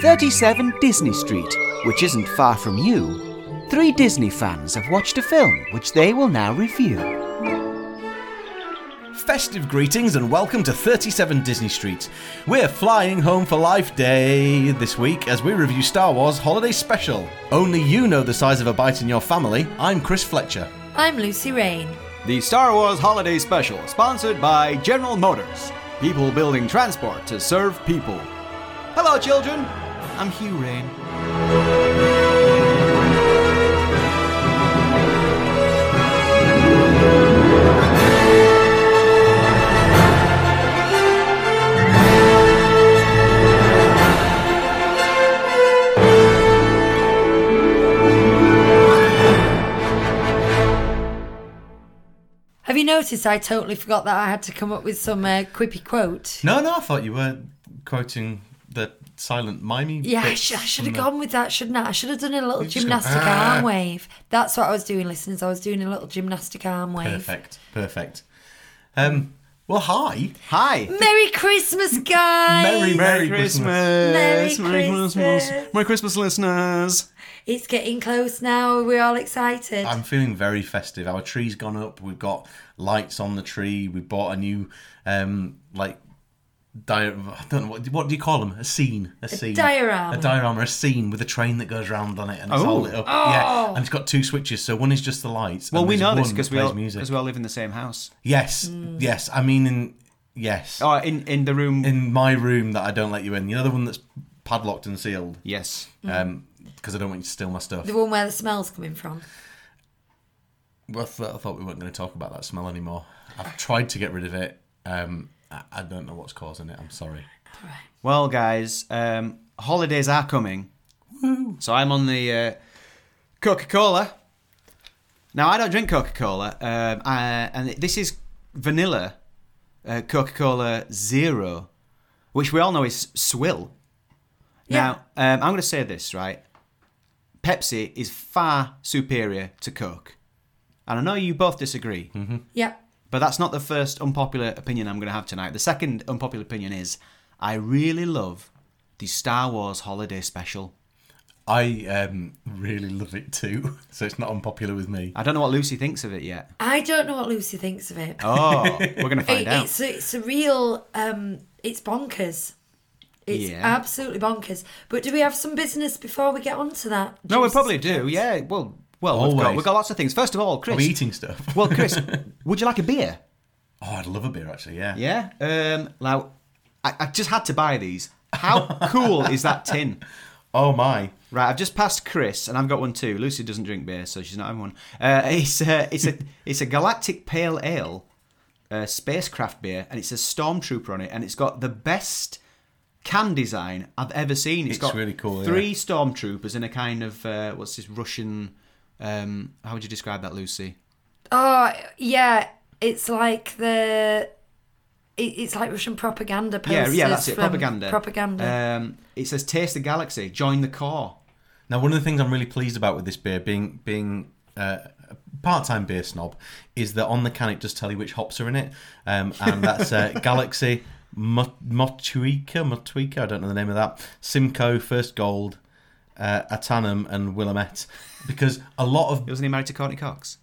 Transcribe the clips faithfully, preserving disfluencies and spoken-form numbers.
thirty-seven Disney Street, which isn't far from you, three Disney fans have watched a film which they will now review. Festive greetings and welcome to thirty-seven Disney Street. We're flying home for Life Day this week as we review Star Wars Holiday Special. Only you know the size of a bite in your family. I'm Chris Fletcher. I'm Lucy Rain. The Star Wars Holiday Special, sponsored by General Motors. People building transport to serve people. Hello, children. I'm Hugh Rain. Have you noticed I totally forgot that I had to come up with some uh, quippy quote? No, no, I thought you were quoting the silent mimey. Yeah, I, bits sh- I should have from gone with that, shouldn't I? I should have done a little You're just gymnastic gonna- Ah. arm wave. That's what I was doing, listeners. I was doing a little gymnastic arm the- wave. Perfect, perfect. Um, well, hi. Hi. Merry Christmas, guys! Merry, Merry Christmas. Merry Merry Christmas. Merry Christmas, listeners. It's getting close now. We're all excited. I'm feeling very festive. Our tree's gone up. We've got lights on the tree. We bought a new, um, like, di- I don't know, what, what do you call them? A scene. A scene. diorama. A diorama, a scene with a train that goes round on it and it's Oh. all lit up. Yeah, and it's got two switches. So one is just the lights. Well, and we there's know this one because that we plays all music. because we all live in the same house. Yes, yes. I mean, in, yes. Oh, in in the room. In my room that I don't let you in. You know the one that's padlocked and sealed? Yes. Um, because I don't want you to steal my stuff. The one where the smell's coming from. Well, I thought, I thought we weren't going to talk about that smell anymore. I've tried to get rid of it. Um, I, I don't know what's causing it. I'm sorry. Well, guys, um, holidays are coming. Woo. So I'm on the uh, Coca-Cola. Now, I don't drink Coca-Cola, um, I, and this is vanilla uh, Coca-Cola Zero, which we all know is swill. Yeah. Now, um, I'm going to say this, right? Pepsi is far superior to Coke. And I know you both disagree, Mm-hmm. Yeah. but that's not the first unpopular opinion I'm going to have tonight. The second unpopular opinion is I really love the Star Wars Holiday Special. I um, really love it too, so it's not unpopular with me. I don't know what Lucy thinks of it yet. I don't know what Lucy thinks of it. Oh, we're going to find It- out. It's a, it's a real, um, it's bonkers. It's Yeah. absolutely bonkers. But do we have some business before we get on to that? No, we Juice? probably do. Yeah. Well, well, we've got, Always. we've got lots of things. First of all, Chris. Are we eating stuff? Well, Chris, would you like a beer? Oh, I'd love a beer, actually, yeah. Yeah. Um. Now, I, I just had to buy these. How cool is that tin? Oh, my. Right, I've just passed Chris, and I've got one too. Lucy doesn't drink beer, so she's not having one. Uh, it's uh, it's a it's a Galactic Pale Ale, uh, spacecraft beer, and it says Stormtrooper on it, and it's got the best can design I've ever seen. It's got really cool, Three yeah. Stormtroopers in a kind of uh, what's this Russian? Um, how would you describe that, Lucy? Oh, yeah. It's like the... it- It's like Russian propaganda Yeah, posters. yeah, that's it. from Propaganda. Propaganda. Um, it says Taste the Galaxy. Join the core. Now, one of the things I'm really pleased about with this beer, being being uh, a part-time beer snob, is that on the can it does tell you which hops are in it, um, and that's uh, Galaxy, Mot- Motueka, Motueka, I don't know the name of that, Simcoe, First Gold, uh, Atanum, and Willamette, because a lot of Wasn't he married to Courtney Cox?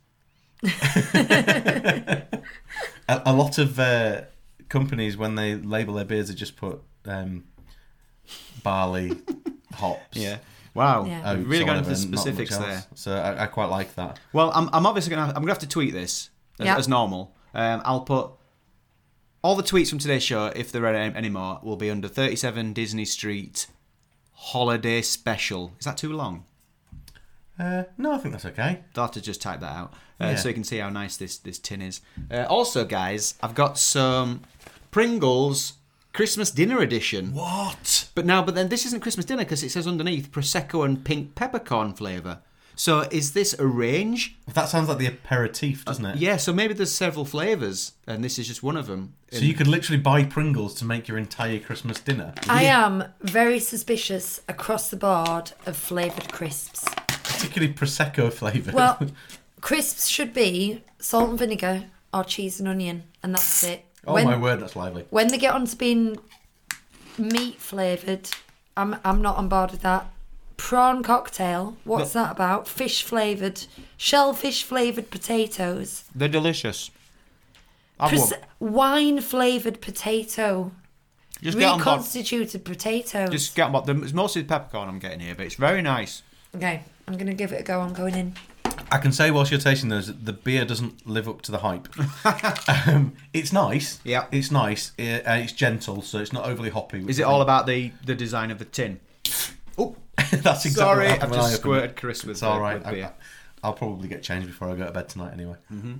a, a lot of uh, companies, when they label their beers, they just put um, barley, hops. Yeah. Wow. Yeah. oats, Really or going into the whatever, and not much specifics else. there. So I, I quite like that. Well, I'm, I'm obviously gonna I'm gonna have to tweet this as, Yeah. as normal. Um, I'll put all the tweets from today's show, if there are any, any more, will be under thirty-seven Disney Street Holiday Special. Is that too long? Uh, no, I think that's okay. I'll have to just type that out uh, Yeah. so you can see how nice this this tin is. Uh, also, guys, I've got some Pringles Christmas Dinner Edition. What? But now, but then this isn't Christmas dinner because it says underneath Prosecco and pink peppercorn flavour. So is this a range? That sounds like the aperitif, doesn't it? Yeah, so maybe there's several flavours, and this is just one of them. So you could literally buy Pringles to make your entire Christmas dinner. I am very suspicious across the board of flavoured crisps. Particularly Prosecco flavoured. Well, crisps should be salt and vinegar or cheese and onion, and that's it. oh when, my word, that's lively. When they get on to being meat flavoured, I'm I'm not on board with that. Prawn cocktail. What's that about? Fish flavoured, shellfish flavoured potatoes. They're delicious. I've Pres- won- wine flavoured potato. Just get on board. Reconstituted potatoes. Just get on board. It's mostly peppercorn I'm getting here, but it's very nice. Okay, I'm gonna give it a go. I'm going in. I can say whilst you're tasting those, that the beer doesn't live up to the hype. um, it's nice. Yeah. It's nice. Uh, and it's gentle, so it's not overly hoppy. Is it all about the, the design of the tin? Oh, That's exactly sorry, what happened I've when I just opened squirted it. Chris with, It's all uh, right. with I, beer. I'll probably get changed before I go to bed tonight anyway. Mm-hmm.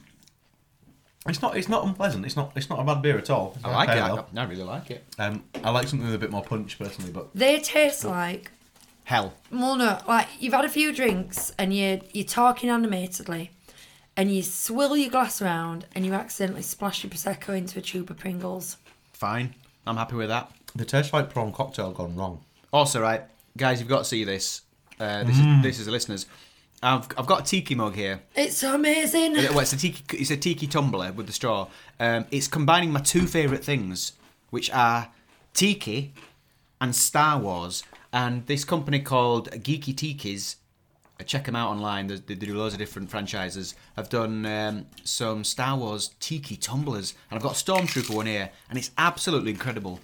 It's not. It's not unpleasant. It's not. It's not a bad beer at all. It's I like it. pale I, I really like it. ale. Um, I like something with a bit more punch personally, but They taste like Hell. well, no, like you've had a few drinks and you you're talking animatedly, and you swill your glass around and you accidentally splash your prosecco into a tube of Pringles. Fine. I'm happy with that. they taste like prawn cocktail gone wrong. Also, right, guys, you've got to see this. Uh, this Mm. is this is the listeners. I've I've got a tiki mug here. It's so amazing. Well, it's a tiki. It's a tiki tumbler with the straw. Um, it's combining my two favourite things, which are tiki and Star Wars. And this company called Geeky Tikis, uh, check them out online. They, they do loads of different franchises. I've done um, some Star Wars tiki tumblers, and I've got a Stormtrooper one here, and it's absolutely incredible.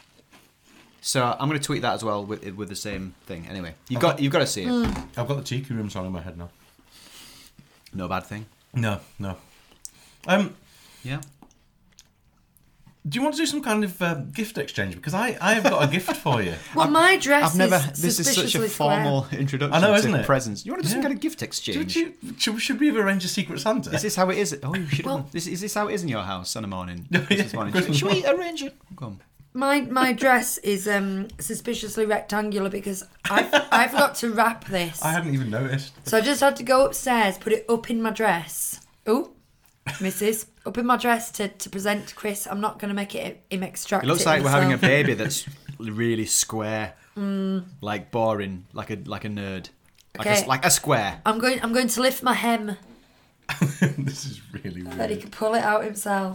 So I'm going to tweet that as well with with the same thing. Anyway, you've got you've got to see it. I've got the tiki room song in my head now. No bad thing. No, no. Um, Yeah. do you want to do some kind of uh, gift exchange? Because I, I have got a gift for you. Well, my dress I've never. is This is such a suspiciously square. formal introduction I know, to isn't it? presents. You want to do some Yeah. kind of gift Should, exchange? you, should, should we have arranged a Secret Santa? Is this how it is? Oh, you should. Well- have this, is this how it is in your house on a morning? Yeah, Christmas morning? Christmas Should we morning. arrange it? Go on. My my dress is um, suspiciously rectangular because I I forgot to wrap this. I hadn't even noticed. So I just had to go upstairs, put it up in my dress. Oh, Missus Up in my dress to, to present to Chris. I'm not going to make it him extract It looks it like we're having a himself. baby that's really square, Mm. like boring, like a like a nerd, like Okay. a, like a square. I'm going I'm going to lift my hem This is really weird. that he can pull it out himself.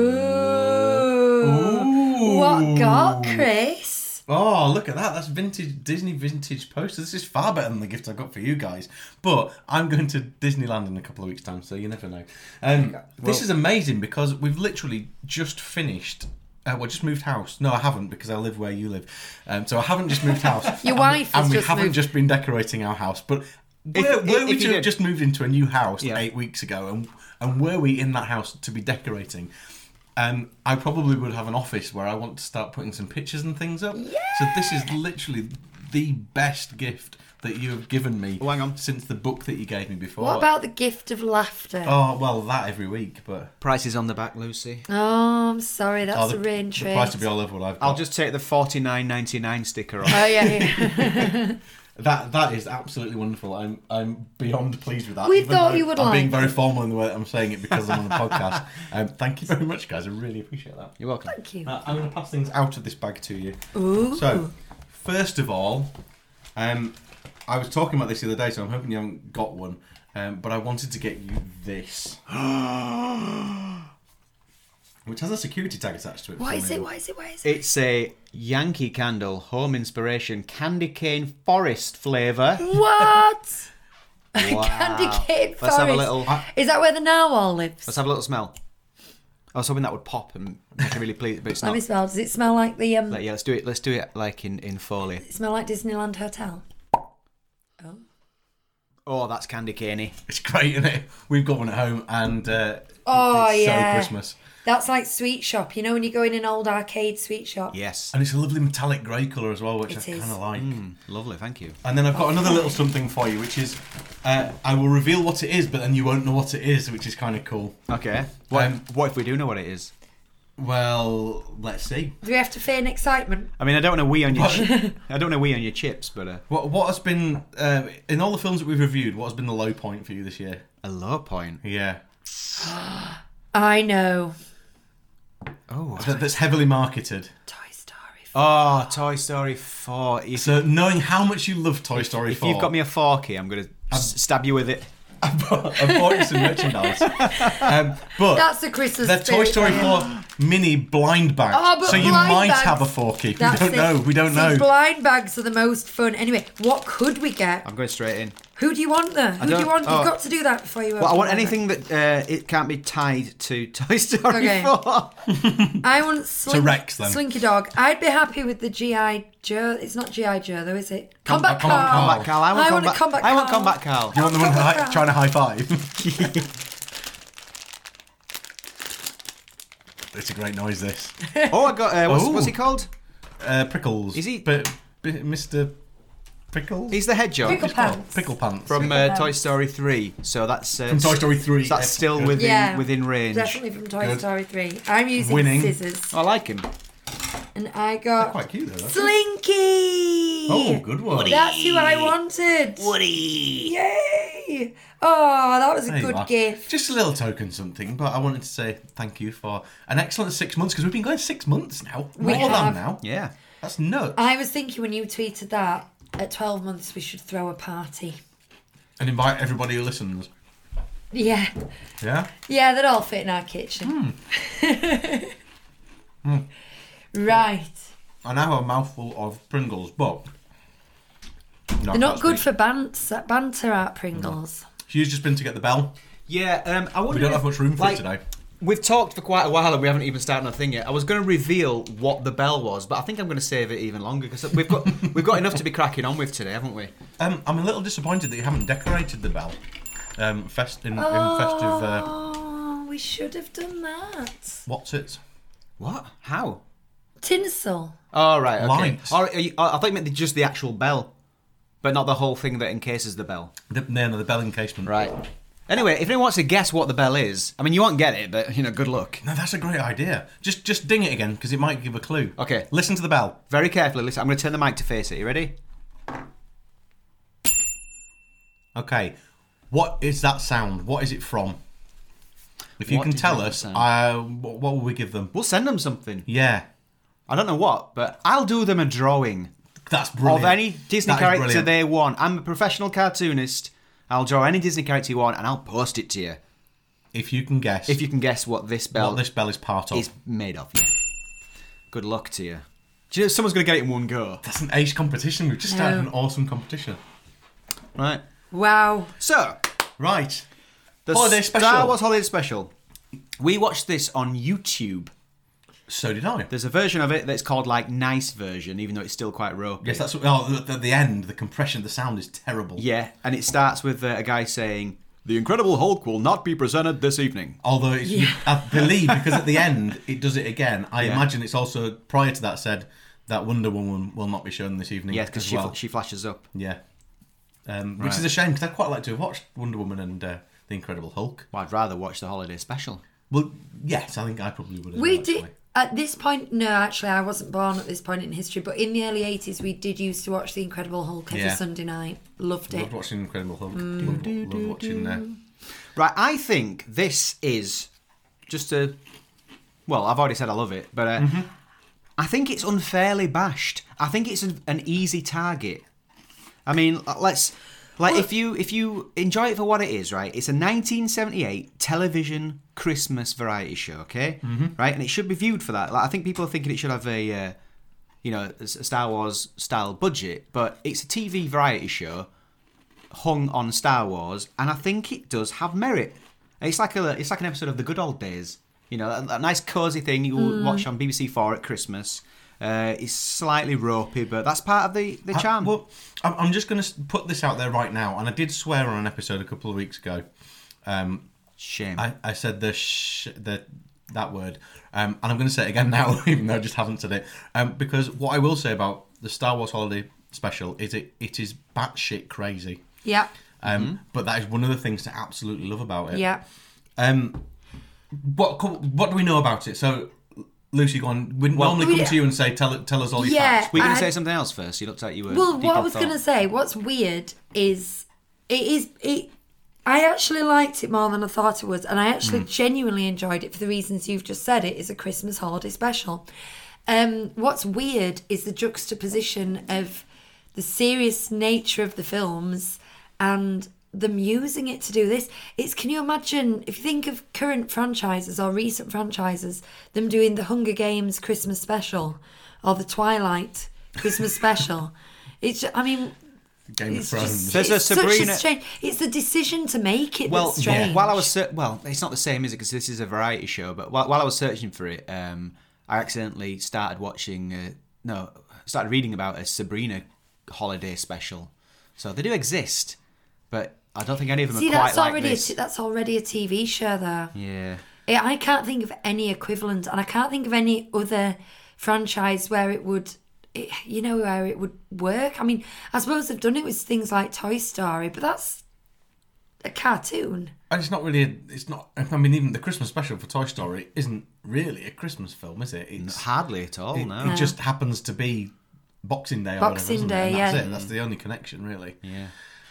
Ooh. What got Chris? Oh, look at that. That's vintage Disney vintage poster. This is far better than the gift I got for you guys. But I'm going to Disneyland in a couple of weeks' time, so you never know. Um, this is amazing because we've literally just finished. Uh, well, just moved house. No, I haven't because I live where you live. Um, so I haven't just moved house. Your and, wife has And we just haven't moved. just been decorating our house. But If- were, if- were if we you to have did- just moved into a new house Yeah. eight weeks ago, and, and were we in that house to be decorating, um, I probably would have an office where I want to start putting some pictures and things up. So this is literally the best gift that you have given me Oh, hang on. since the book that you gave me before. What about the gift of laughter? Oh, well, that every week, but... Price is on the back, Lucy. Oh, I'm sorry, that's Oh, the, a rain the trait. price will be all over what I've got. I'll just take the forty-nine ninety-nine sticker off. Oh yeah, yeah. That that is absolutely wonderful. I'm I'm beyond pleased with that. We even thought though you would I'm being like very it. formal in the way that I'm saying it because I'm on a podcast. Um, thank you very much, guys. I really appreciate that. You're welcome. Thank you. Uh, I'm going to pass things out of this bag to you. Ooh. So, first of all, um, I was talking about this the other day, so I'm hoping you haven't got one. Um, but I wanted to get you this, which has a security tag attached to it. What for is me. it? What is it? What is it? It's a Yankee Candle home inspiration candy cane forest flavour. What? Wow. Candy cane forest. Let's have a little. Is that where the narwhal lives? Let's have a little smell. I was hoping that would pop and make me really pleased, but it's Let not. me smell. Does it smell like the um? Like, yeah, let's do it. Let's do it like in in Foley. Does it smell like Disneyland Hotel? Oh. Oh, that's candy caney. It's great, isn't it? We've got one at home, and uh, Oh, it's yeah. so Christmas. That's like sweet shop. You know when you go in an old arcade sweet shop. Yes. And it's a lovely metallic grey colour as well, which It I is. kind of like. Mm, lovely, thank you. And then I've got another little something for you, which is uh, I will reveal what it is, but then you won't know what it is, which is kind of cool. Okay. What, Um, what if we do know what it is? Well, let's see. Do we have to feign excitement? I mean, I don't want to wee on your. Chi- I don't want to wee on your chips, but uh, What what has been uh, in all the films that we've reviewed? What has been the low point for you this year? a low point. Yeah, I know. Oh. that, that's heavily marketed. Toy Story. Oh, Toy Story four. If, So knowing how much you love Toy Story if four, you've got me a forky, I'm going to s- stab you with it. I bought, I bought you some merchandise. Um, but That's the Christmas they're Toy spirit Story for you. four mini blind bags. Oh, but so you blind might bags- have a forky. We That's don't it. know. We don't See, know. blind bags are the most fun. Anyway, what could we get? I'm going straight in. Who do you want there? Who do you don't- want? oh. You've got to do that before you. Well, I open want the bag. anything that uh, it can't be tied to Toy Story Okay. four. I want slink, Rex, then. Slinky Dog. I'd be happy with the G I Joe. It's not G I Joe though, is it? Com- Combat uh, Combat Carl. Carl. Combat Carl. I want, I want a combat, Combat I want Carl. Combat Carl. You want the one Combat hi- Carl. trying to high five? It's a great noise, this. Oh, I got. Uh, what's, Ooh. what's he called? Uh, Prickles. Is he- But, but Mister Prickles? He's the hedgehog Pickle Oh, Pants. Pickle Pants. from Pickle uh, Pants. Toy Story three. So that's uh, From Toy Story three. That's still Good. within Yeah, within range. Definitely from Toy Good. Story three. I'm using Winning. scissors, I like him. and I got Quite cute, though. that's- Slinky. Oh, good one. That's who I wanted. Woody. Yay! Oh, that was a There you good are. gift. Just a little token something, but I wanted to say thank you for an excellent six months because we've been going six months now. We More have. than now. Yeah. That's nuts. I was thinking when you tweeted that at twelve months we should throw a party. And invite everybody who listens. Yeah, Yeah? yeah, they'd all fit in our kitchen. Right. I now have a mouthful of Pringles, but They're not good for banter, banter at Pringles. Hugh's just been to get the bell. Yeah. Um, I wonder We don't if, have much room for like, it today. We've talked for quite a while and we haven't even started our thing yet. I was going to reveal what the bell was, but I think I'm going to save it even longer because we've got we've got enough to be cracking on with today, haven't we? Um, I'm a little disappointed that you haven't decorated the bell. Um, fest in, in festive. Uh, Oh, we should have done that. what's it? What? How? Tinsel. Oh, right. Okay. Lights. Or, are you, I thought you meant just the actual bell, but not the whole thing that encases the bell. The, no, no, the bell encasement. Right. Anyway, if anyone wants to guess what the bell is, I mean, you won't get it, but you know, good luck. No, that's a great idea. Just just ding it again because it might give a clue. Okay. Listen to the bell. Very carefully. Listen, I'm going to turn the mic to face it. You ready? Okay. What is that sound? What is it from? If you What can did tell you us, sound? uh, what, what will we give them? We'll send them something. Yeah, I don't know what, but I'll do them a drawing that's brilliant. of any Disney That is character brilliant. they want. I'm a professional cartoonist. I'll draw any Disney character you want, and I'll post it to you. If you can guess If you can guess what this bell what this bell is part of. is made of. Yeah. Good luck to you. Do you know someone's going to get it in one go? That's an ace competition. We've just started No. an awesome competition. Right. Wow. So, Right. the Holiday special. Star Wars Holiday Special. We watched this on YouTube. So did I. There's a version of it that's called like nice version, even though it's still quite ropey. Yes, that's what, oh, at the end, the compression, the sound is terrible. Yeah, and it starts with uh, a guy saying, "The Incredible Hulk will not be presented this evening." Although it's, I believe because at the end it does it again. I Yeah. imagine it's also prior to that said that Wonder Woman will not be shown this evening. Yeah, because as she well. fl- she flashes up. Yeah. Um, which Right. is a shame because I'd quite like to have watched Wonder Woman and uh, the Incredible Hulk. Well, I'd rather watch the Holiday Special. Well, yes, I think I probably would have. We actually. did at this point. No, actually, I wasn't born at this point in history. But in the early eighties, we did used to watch The Incredible Hulk every Yeah. Sunday night. Loved it. Loved watching Incredible Hulk. Mm. Loved, loved watching. Uh, Right, I think this is just a. Well, I've already said I love it, but uh, Mm-hmm. I think it's unfairly bashed. I think it's an, an easy target. I mean, l- let's like if you if you enjoy it for what it is, right? It's a nineteen seventy-eight television Christmas variety show, okay? Mm-hmm. Right, and it should be viewed for that. Like, I think people are thinking it should have a, uh, you know, a Star Wars style budget, but it's a T V variety show hung on Star Wars, and I think it does have merit. It's like a it's like an episode of The Good Old Days. You know, a, a nice cosy thing you will watch on B B C Four at Christmas. Uh, it's slightly ropey, but that's part of the, the I- charm. well, I'm I'm just going to put this out there right now, and I did swear on an episode a couple of weeks ago. Um, Shame. I, I said the sh- the that word, um, and I'm going to say it again now, even though I just haven't said it. Um, because what I will say about the Star Wars Holiday Special is it it is batshit crazy. Yeah. Um, But that is one of the things to absolutely love about it. Yeah. Um, what what do we know about it? So, Lucy, go on. We normally we- come to you and say, tell tell us all your Yeah. facts. Were you going I- to say something else first? You looked like you were. Well, deep what I in was thought. going to say, what's weird is it is it. I actually liked it more than I thought it was, and I actually Mm. genuinely enjoyed it for the reasons you've just said. It is a Christmas holiday special. Um, what's weird is the juxtaposition of the serious nature of the films and them using it to do this. It's, can you imagine, if you think of current franchises or recent franchises, them doing the Hunger Games Christmas special or the Twilight Christmas special. It's, I mean... Game it's of Thrones. Just, There's a it's Sabrina- such a strange... It's the decision to make it Well, that's strange. yeah. While I was ser- well, it's not the same, is it? Because this is a variety show. But while, while I was searching for it, um, I accidentally started watching. Uh, no, started reading about a Sabrina holiday special. So they do exist, but I don't think any of them See, are quite that's like already this. A t- that's already a T V show, though. Yeah. Yeah, I can't think of any equivalent, and I can't think of any other franchise where it would, it, you know, where it would work. I mean, I suppose they've done it with things like Toy Story, but that's a cartoon. And it's not really. A, it's not. I mean, even the Christmas special for Toy Story isn't really a Christmas film, is it? It's Hardly at all. it, No. it just happens to be Boxing Day. Or Boxing whatever, Day, isn't it? And that's yeah. it. That's the only connection, really. Yeah.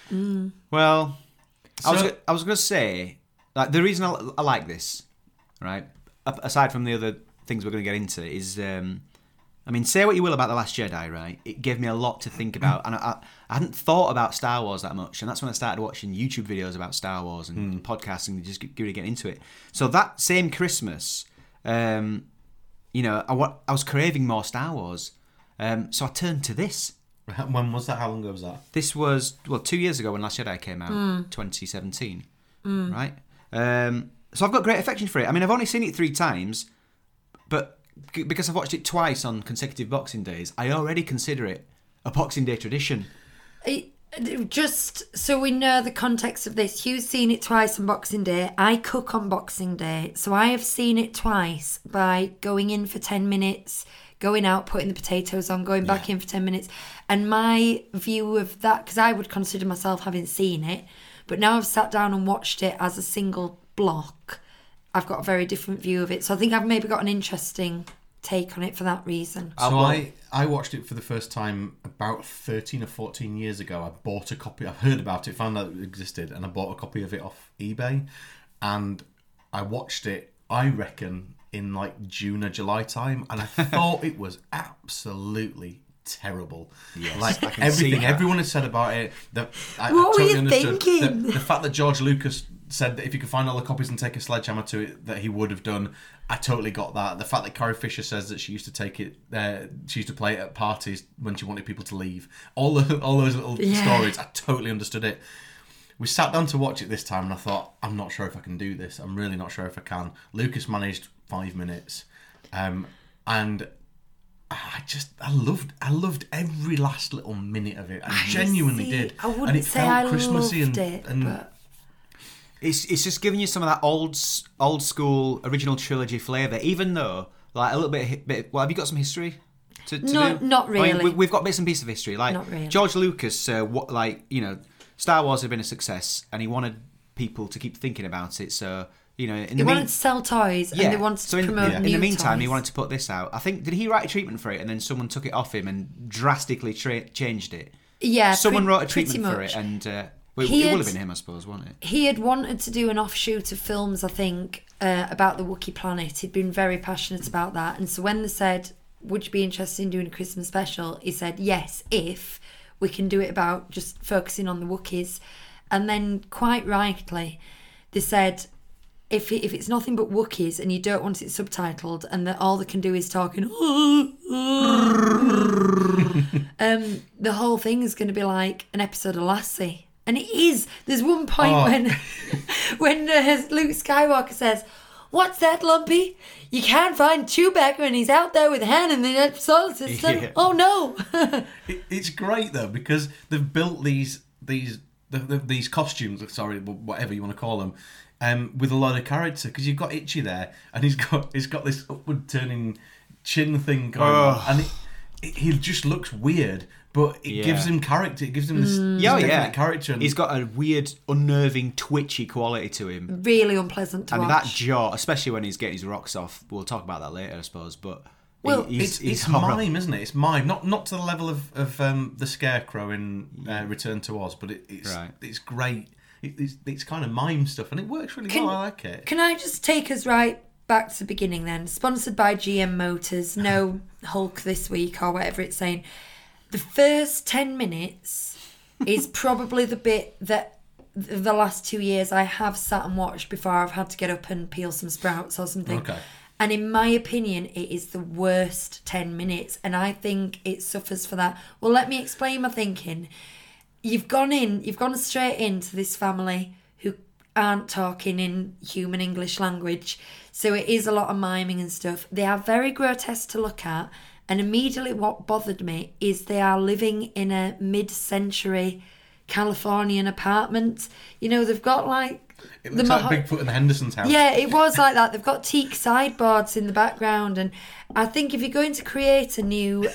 Well, I was So- go- I was going to say, like, the reason I, I like this, right? a- Aside from the other things we're going to get into, is um, I mean, say what you will about The Last Jedi, right? It gave me a lot to think about, and I, I, I hadn't thought about Star Wars that much, and that's when I started watching YouTube videos about Star Wars and podcasting and just get- really get into it. So that same Christmas, um, you know, I, wa- I was craving more Star Wars, um, so I turned to this. When was that? How long ago was that? This was, well, two years ago when Last Jedi came out, twenty seventeen, right? Um, so I've got great affection for it. I mean, I've only seen it three times, but c- because I've watched it twice on consecutive Boxing Days, I already consider it a Boxing Day tradition. It- Just so we know the context of this, Hugh's seen it twice on Boxing Day. I cook on Boxing Day, so I have seen it twice by going in for ten minutes, going out, putting the potatoes on, going back in for ten minutes. And my view of that, because I would consider myself having seen it, but now I've sat down and watched it as a single block, I've got a very different view of it. So I think I've maybe got an interesting take on it for that reason. So well- I, I watched it for the first time about thirteen or fourteen years ago. I bought a copy. I've heard about it, found out it existed, and I bought a copy of it off eBay. And I watched it, I reckon, in like June or July time, and I thought it was absolutely terrible. Yes, like I can see everything that. everyone had said about it. The, I, What I were totally you understood. thinking? The, the fact that George Lucas said that if he could find all the copies and take a sledgehammer to it, that he would have done. I totally got that. The fact that Carrie Fisher says that she used to take it, uh, she used to play it at parties when she wanted people to leave. All the, all those little Yeah. stories, I totally understood it. We sat down to watch it this time, and I thought, I'm not sure if I can do this. I'm really not sure if I can. Lucas managed five minutes, um, and I just, I loved, I loved every last little minute of it. I genuinely See, did. I wouldn't and it say felt I Christmassy loved and, it, and but It's it's just giving you some of that old s- old school original trilogy flavour, even though, like, a little bit, of hi- bit well, have you got some history? To, to No, do? not I mean, really. we, we've got bits and pieces of history. Like, Not really. George Lucas, uh, what, like, you know, Star Wars had been a success, and he wanted people to keep thinking about it. So, you know, in they the wanted mean, to sell toys yeah. and they wanted so to in, promote in new the meantime, toys. he wanted to put this out. I think, did he write a treatment for it, and then someone took it off him and drastically tra- changed it? Yeah, Someone pre- wrote a pretty treatment for much. it, and uh, well, it, He it had- would have been him, I suppose, wasn't it? He had wanted to do an offshoot of films, I think, uh, about the Wookiee planet. He'd been very passionate about that. And so when they said, would you be interested in doing a Christmas special? He said, yes, if we can do it about just focusing on the Wookiees. And then, quite rightly, they said, if it, if it's nothing but Wookiees and you don't want it subtitled and that all they can do is talking, um, the whole thing is going to be like an episode of Lassie. And it is. There's one point Oh. when when uh, Luke Skywalker says, what's that, Lumpy? You can't find Chewbacca and he's out there with Han in the solar system. Yeah. Oh, no. It, it's great though because they've built these these the, the, these costumes. Sorry, whatever you want to call them, um, with a lot of character. Because you've got Itchy there, and he's got he's got this upward turning chin thing going on, Oh. and it, it, he just looks weird, but it Yeah. gives him character. It gives him this, this Yeah, definite yeah. character. And He's got a weird, unnerving, twitchy quality to him. Really unpleasant to I mean, watch. that jaw, especially when he's getting his rocks off. We'll talk about that later, I suppose. But Well, he- he's, it's, he's it's horrible. mime, isn't it? It's mime, not not to the level of of um, the Scarecrow in uh, Return to Oz, but it, it's Right. it's great. It, it's, it's kind of mime stuff, and it works really Can- well. I like it. Can I just take us right back to the beginning then? Sponsored by G M Motors, no Hulk this week or whatever it's saying. The first ten minutes is probably the bit that th- the last two years I have sat and watched before I've had to get up and peel some sprouts or something. Okay. And in my opinion, it is the worst ten minutes. And I think it suffers for that. Well, let me explain my thinking. You've gone in, you've gone straight into this family who aren't talking in human English language. So it is a lot of miming and stuff. They are very grotesque to look at. And immediately what bothered me is they are living in a mid-century Californian apartment. You know, they've got like... It looks maho- like Bigfoot and Henderson's house. Yeah, it was like that. They've got teak sideboards in the background. And I think if you're going to create a new...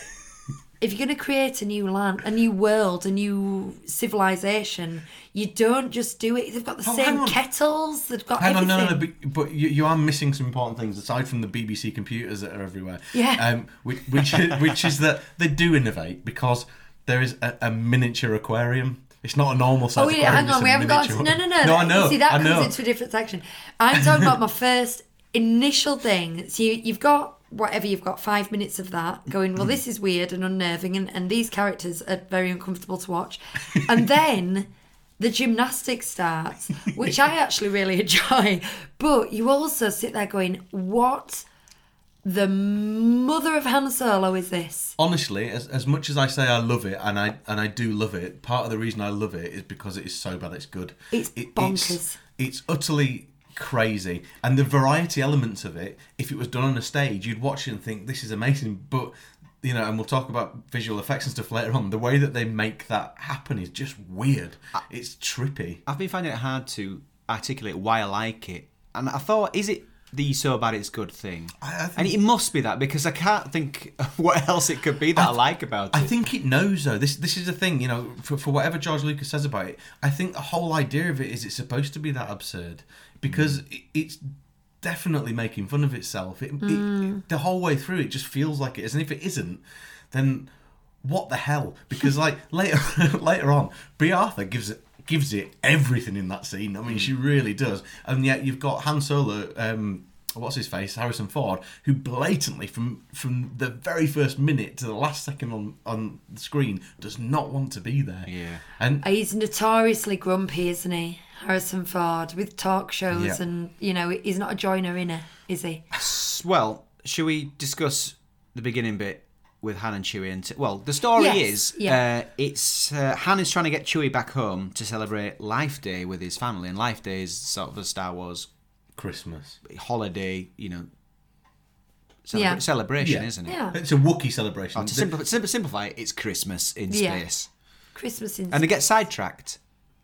If you're going to create a new land, a new world, a new civilization, you don't just do it. They've got the Oh, hang same on. kettles. They've got Hang everything. on, no, no, no, but, but you, you are missing some important things aside from the B B C computers that are everywhere. Yeah. Um, which, which, is, which is that they do innovate because there is a, a miniature aquarium. It's not a normal size Oh, aquarium. yeah, hang it's on. a We haven't got miniature to... No, one. no, no. No, I know. See, that I comes know. into a different section. I'm talking about my first initial thing. So you, you've got... whatever, you've got five minutes of that going, well, this is weird and unnerving, and, and these characters are very uncomfortable to watch. And then the gymnastics starts, which I actually really enjoy. But you also sit there going, what the mother of Han Solo is this? Honestly, as as much as I say I love it, and I and I do love it, part of the reason I love it is because it is so bad it's good. It's It- bonkers. It's, it's utterly crazy, and the variety elements of it, if it was done on a stage, you'd watch it and think this is amazing. But you know, and we'll talk about visual effects and stuff later on, the way that they make that happen is just weird. It's trippy. I've been finding it hard to articulate why I like it, and I thought, is it the so bad it's good thing? I- I think- and it must be that, because I can't think of what else it could be that I, th- like about I it. think it knows though. This this is the thing, you know, for, for whatever George Lucas says about it, I think the whole idea of it is it's supposed to be that absurd because it, it's definitely making fun of itself. It, it, the whole way through, it just feels like it is, and if it isn't, then what the hell? Because like later later on, Brie Arthur gives it gives it everything in that scene. I mean, she really does, and yet you've got Han Solo. Um, What's his face? Harrison Ford, who blatantly, from from the very first minute to the last second on, on the screen, does not want to be there. Yeah. And He's notoriously grumpy, isn't he? Harrison Ford, with talk shows, Yeah. and, you know, he's not a joiner inner, is he? Well, should we discuss the beginning bit with Han and Chewie? And t- well, the story Yes, is, yeah. uh, it's uh, Han is trying to get Chewie back home to celebrate Life Day with his family, and Life Day is sort of a Star Wars Christmas. holiday, you know, celebra- Yeah. celebration, Yeah. isn't it? Yeah. It's a Wookiee celebration. Oh, to simplify, sim- simplify it, it's Christmas in Yeah. space. Christmas in And they get sidetracked,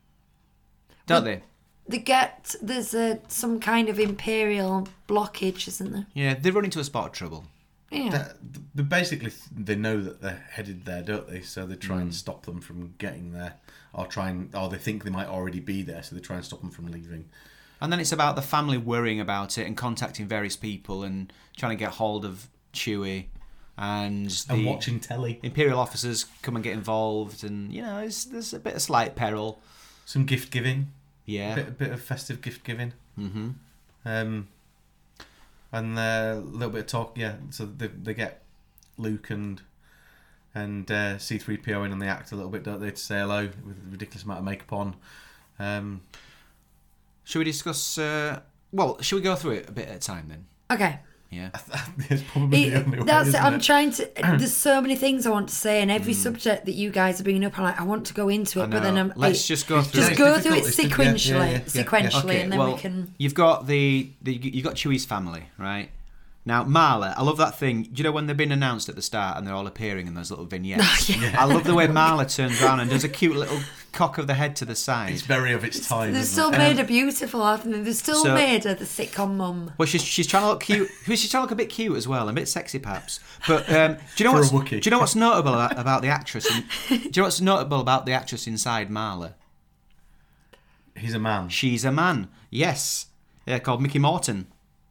don't they? They get, there's a, some kind of imperial blockage, isn't there? Yeah, they run into a spot of trouble. Yeah. That- but basically, they know that they're headed there, don't they? So they try Mm. and stop them from getting there, or try and, or they think they might already be there, so they try and stop them from leaving. And then it's about the family worrying about it and contacting various people and trying to get hold of Chewie. And, the And watching telly. Imperial officers come and get involved. And, you know, it's, there's a bit of slight peril. Some gift giving. Yeah. A bit, a bit of festive gift giving. Mm-hmm. Um, and uh, a little bit of talk, yeah. So they they get Luke and and uh, C three P O in on the act a little bit, don't they, to say hello with a ridiculous amount of makeup on. Um, Should we discuss... Uh, well, should we go through it a bit at a time then? Okay. Yeah. it's probably the It, only way, that's it. isn't I'm it? trying to. There's so many things I want to say, and every subject that you guys are bringing up, I'm like, I want to go into it, I but then know. I'm. Let's it- just go through just it's it. go through it difficult. It's diff- yeah, sequentially, yeah, yeah, yeah, sequentially, yeah. and then well, we can. You've got the, the you've got Chewie's family, right? Now, Marla, I love that thing. Do you know when they've been announced at the start and they're all appearing in those little vignettes? Yeah. I love the way Marla turns around and does a cute little cock of the head to the side. It's very of its time. They've isn't still it? made her beautiful, haven't they? They've still so- made her the sitcom mum. Well, she's she's trying to look cute. She's trying to look a bit cute as well, a bit sexy perhaps. But um, do you know For a what's do Wookiee. you know what's notable about, about the actress? In, do you know what's notable about the actress inside Marla? He's a man. She's a man. Yes, yeah, called Mickey Morton.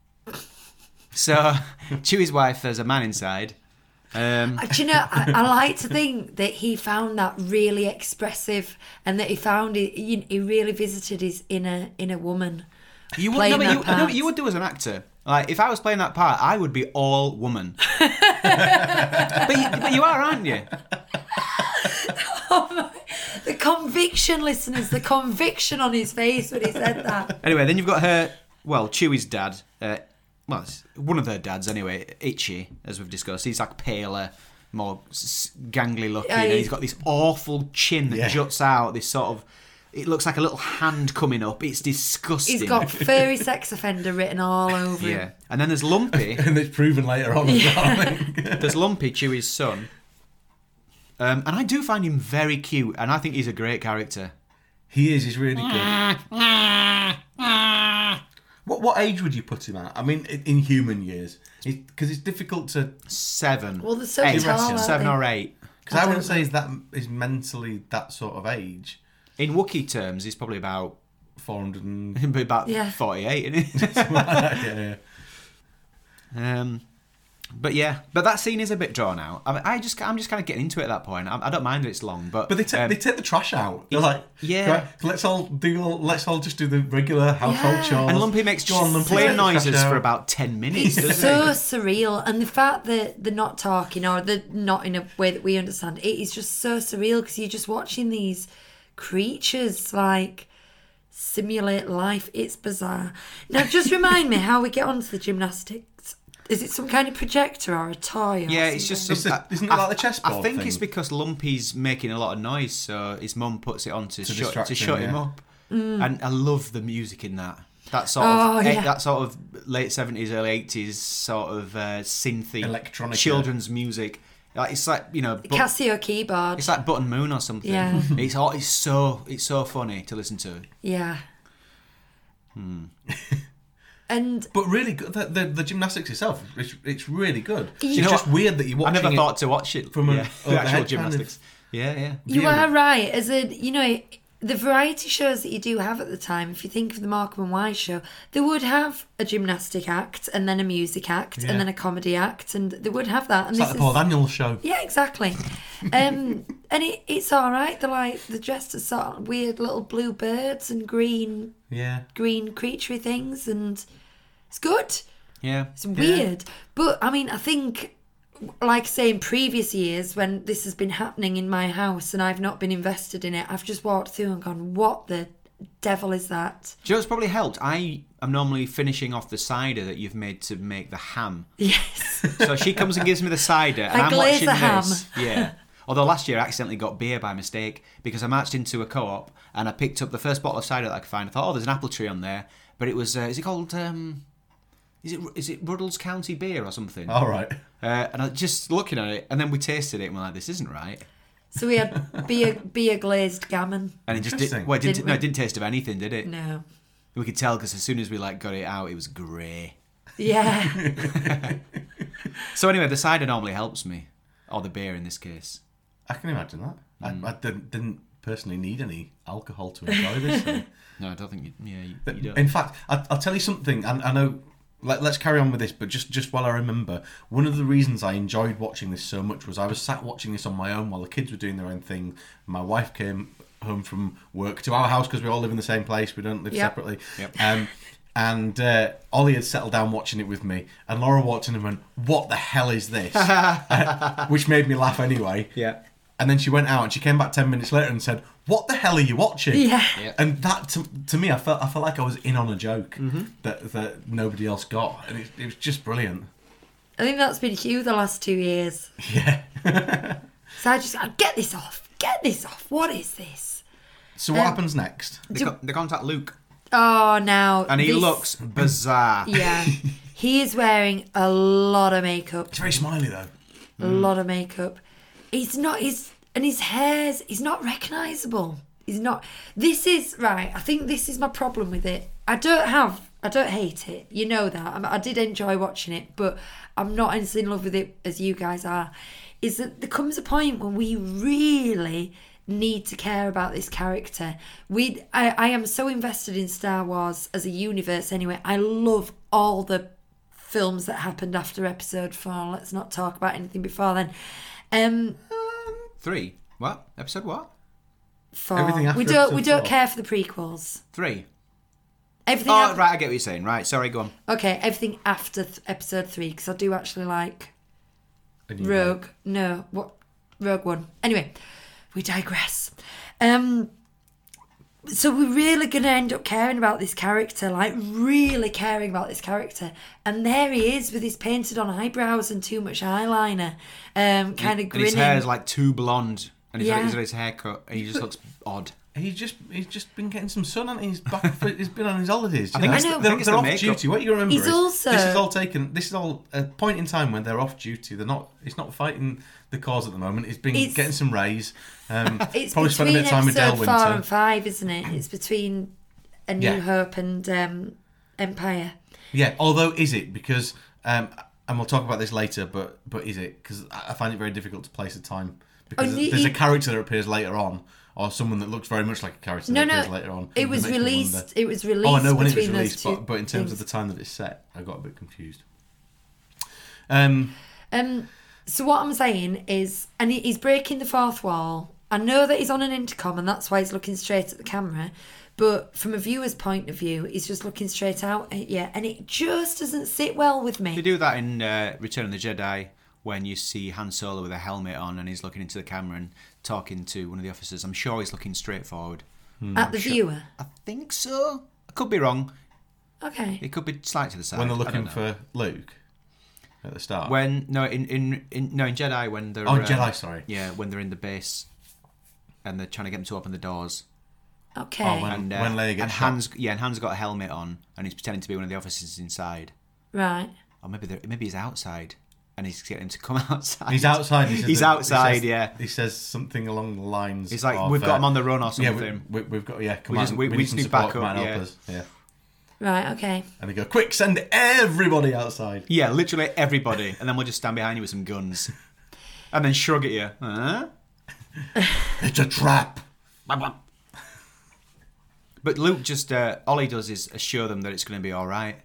So Chewie's wife, there's a man inside. Um, Do you know, I, I like to think that he found that really expressive, and that he found it, he, he really visited his inner inner woman. You would, playing no, but that you, no, part. but you would do as an actor. Like, if I was playing that part, I would be all woman. but, you, but you are, aren't you? The conviction, listeners, the conviction on his face when he said that. Anyway, then you've got her, well, Chewie's dad. Uh, well, it's one of their dads anyway, Itchy, as we've discussed. He's like paler, more s- gangly looking, Yeah, and he- he's got this awful chin that Yeah. juts out, this sort of... It looks like a little hand coming up. It's disgusting. He's got furry sex offender written all over Yeah. him. And then there's Lumpy. And it's proven later on as well, I think. There's Lumpy, Chewie's son. Um, and I do find him very cute, and I think he's a great character. He is, he's really good. What what age would you put him at? I mean, in, in human years. Because it's difficult to... Seven. Well, they're so eight, tall, aren't Seven they? or eight. Because I, wouldn't say is that is mentally that sort of age. In Wookiee terms, he's probably about four hundred and... about Yeah. forty-eight, isn't he? yeah, yeah. Um, but yeah, but that scene is a bit drawn out. I, mean, I just, I'm just kind of getting into it at that point. I, I don't mind that it's long, but But they take um, they take the trash out. They're like, yeah. right, let's all do all, let's all just do the regular household Yeah. chores. and Lumpy makes Go on, Lumpy, take plain the trash noises out. for about ten minutes. It's doesn't so surreal, and the fact that they're not talking or they're not in a way that we understand, it is just so surreal because you're just watching these creatures like simulate life. It's bizarre. Now, just remind me how we get onto the gymnastics. Is it some kind of projector or a toy? Or Yeah, it's just. It's some- the- isn't it like the chessboard I think thing? it's because Lumpy's making a lot of noise, so his mum puts it on to, shut, distract to him, shut him yeah. up. And I love the music in that. That sort Oh, of eh, yeah. that sort of late seventies, early eighties sort of uh, synthy Electronica. children's music. Like, it's like, you know, but- Casio keyboard. it's like Button Moon or something. Yeah. It's all, it's so it's so funny to listen to. Yeah. Hmm. And But really good. The, the, the gymnastics itself, it's, it's really good. You it's know just what? weird that you're I watching never it thought to watch it from a- yeah, the overhead actual kind of- gymnastics. Yeah, yeah. you view. are right. As a, you know, the variety shows that you do have at the time, if you think of the Markham and Wise show, they would have a gymnastic act and then a music act Yeah. and then a comedy act, and they would have that. And It's like this the Paul is- Daniels show. Yeah, exactly. Um, and it, it's all right. They're like they're dressed as sort of weird little blue birds and green Yeah. green creaturey things, and it's good. Yeah. It's weird. But I mean, I think, like I say, in previous years when this has been happening in my house and I've not been invested in it, I've just walked through and gone, what the devil is that? Do you know what's probably helped? I am normally finishing off the cider that you've made to make the ham. Yes. So she comes and gives me the cider, and I I'm glaze watching the ham. this. Yeah. Although last year I accidentally got beer by mistake because I marched into a co-op and I picked up the first bottle of cider that I could find. I thought, oh, there's an apple tree on there, but it was uh, is it called um, is it is it Ruddles County beer or something? All right. Uh, and I was just looking at it, and then we tasted it, and we're like, this isn't right. So we had beer, beer glazed gammon. And it just did, Interesting. well, it didn't, Didn't no, we? it didn't taste of anything, did it? No. We could tell because as soon as we like got it out, it was grey. Yeah. So anyway, the cider normally helps me, or the beer in this case. I can imagine that. Mm. I, I didn't, didn't personally need any alcohol to enjoy this. So. No, I don't think you. Yeah, you, you don't. In fact, I, I'll tell you something. I, I know. Let, let's carry on with this, but just, just while I remember, one of the reasons I enjoyed watching this so much was I was sat watching this on my own while the kids were doing their own thing. My wife came home from work to our house because we all live in the same place. We don't live Yep. separately. Yep. Um, and uh, Ollie had settled down watching it with me, and Laura walked in and went, "What the hell is this?" Uh, which made me laugh anyway. Yeah. And then she went out and she came back ten minutes later and said, "What the hell are you watching?" Yeah. Yeah. And that to, to me, I felt I felt like I was in on a joke Mm-hmm. that that nobody else got, and it, it was just brilliant. I think that's been Hugh the last two years. Yeah. So I just, get this off. Get this off. What is this? So what Um, happens next? They, co- they contact Luke, Oh, now. and he this- looks bizarre. Yeah. He is wearing a lot of makeup. It's very smiley though. A lot of makeup. He's not, he's, and his hair's, he's not recognisable. He's not, this is, right, I think this is my problem with it. I don't have, I don't hate it. You know that. I, I did enjoy watching it, but I'm not as in love with it as you guys are. Is that there comes a point when we really need to care about this character. We, I, I am so invested in Star Wars as a universe anyway. I love all the films that happened after episode four. Let's not talk about anything before then. Um, Three. What? Episode what? four. Everything after we don't we episode don't four. care for the prequels. Three. Everything. Oh, af- right, I get what you're saying. Right, sorry, go on. Okay, everything after th- episode three because I do actually like And you Rogue. No, what Rogue One. Anyway, we digress. Um, so we're really going to end up caring about this character, like really caring about this character. And there he is with his painted on eyebrows and too much eyeliner, um, kind of And grinning. his hair is like too blonde, and he's, Yeah. got, he's got his haircut, and he just looks odd. He's just he's just been getting some sun, and he's back. For, he's been on his holidays. I you think know? it's the- I they're, think it's they're the off makeup. duty. What you remember He's is also- this is all taken. This is all a point in time when they're off duty. They're not. It's not fighting the cause at the moment. It's been It's- getting some rays. Um, It's probably spent a between bit of time with Dale episode four Winter. and five, isn't it? It's between A New Yeah. Hope and um, Empire. Yeah, although is it because um, and we'll talk about this later, but but is it because I I find it very difficult to place a time because Oh, you- there's a you- character that appears later on, or someone that looks very much like a character No, that no, appears later on. it was That makes me released. wonder. It was released. Oh, I know when it was between those released, two but but in terms of things. the time that it's set, I got a bit confused. Um, Um, so what I'm saying is, and he- he's breaking the fourth wall. I know that he's on an intercom, and that's why he's looking straight at the camera. But from a viewer's point of view, he's just looking straight out at you, and it just doesn't sit well with They me. do that in uh, Return of the Jedi when you see Han Solo with a helmet on and he's looking into the camera and talking to one of the officers. I'm sure he's looking straight forward. At the viewer. I think so. I could be wrong. Okay. It could be slightly to the side. when they're I don't looking know. for Luke at the start. When no in, in, in no in Jedi when they're Oh, uh, Jedi, sorry. yeah, when they're in the base and they're trying to get them to open the doors. Okay. Oh, when- And, uh, When Leia gets and shot. Han's yeah, and Han's got a helmet on and he's pretending to be one of the officers inside. Right. Or maybe they're- maybe he's outside and he's getting him to come outside. He's outside. He says He's that- outside, he says, yeah. He says something along the lines. He's like, of, we've got uh, him on the run or Yeah, something. we, we, we've got. Yeah, come We on. just- we- we, we need just some need support. backup, Come out and yeah. help us. Yeah. Right. Okay. And they go, quick, send everybody outside. Yeah, literally everybody, and then we'll just stand behind you with some guns, and then shrug at you. Huh? It's a trap. But Luke just uh, all he does is assure them that it's going to be all right.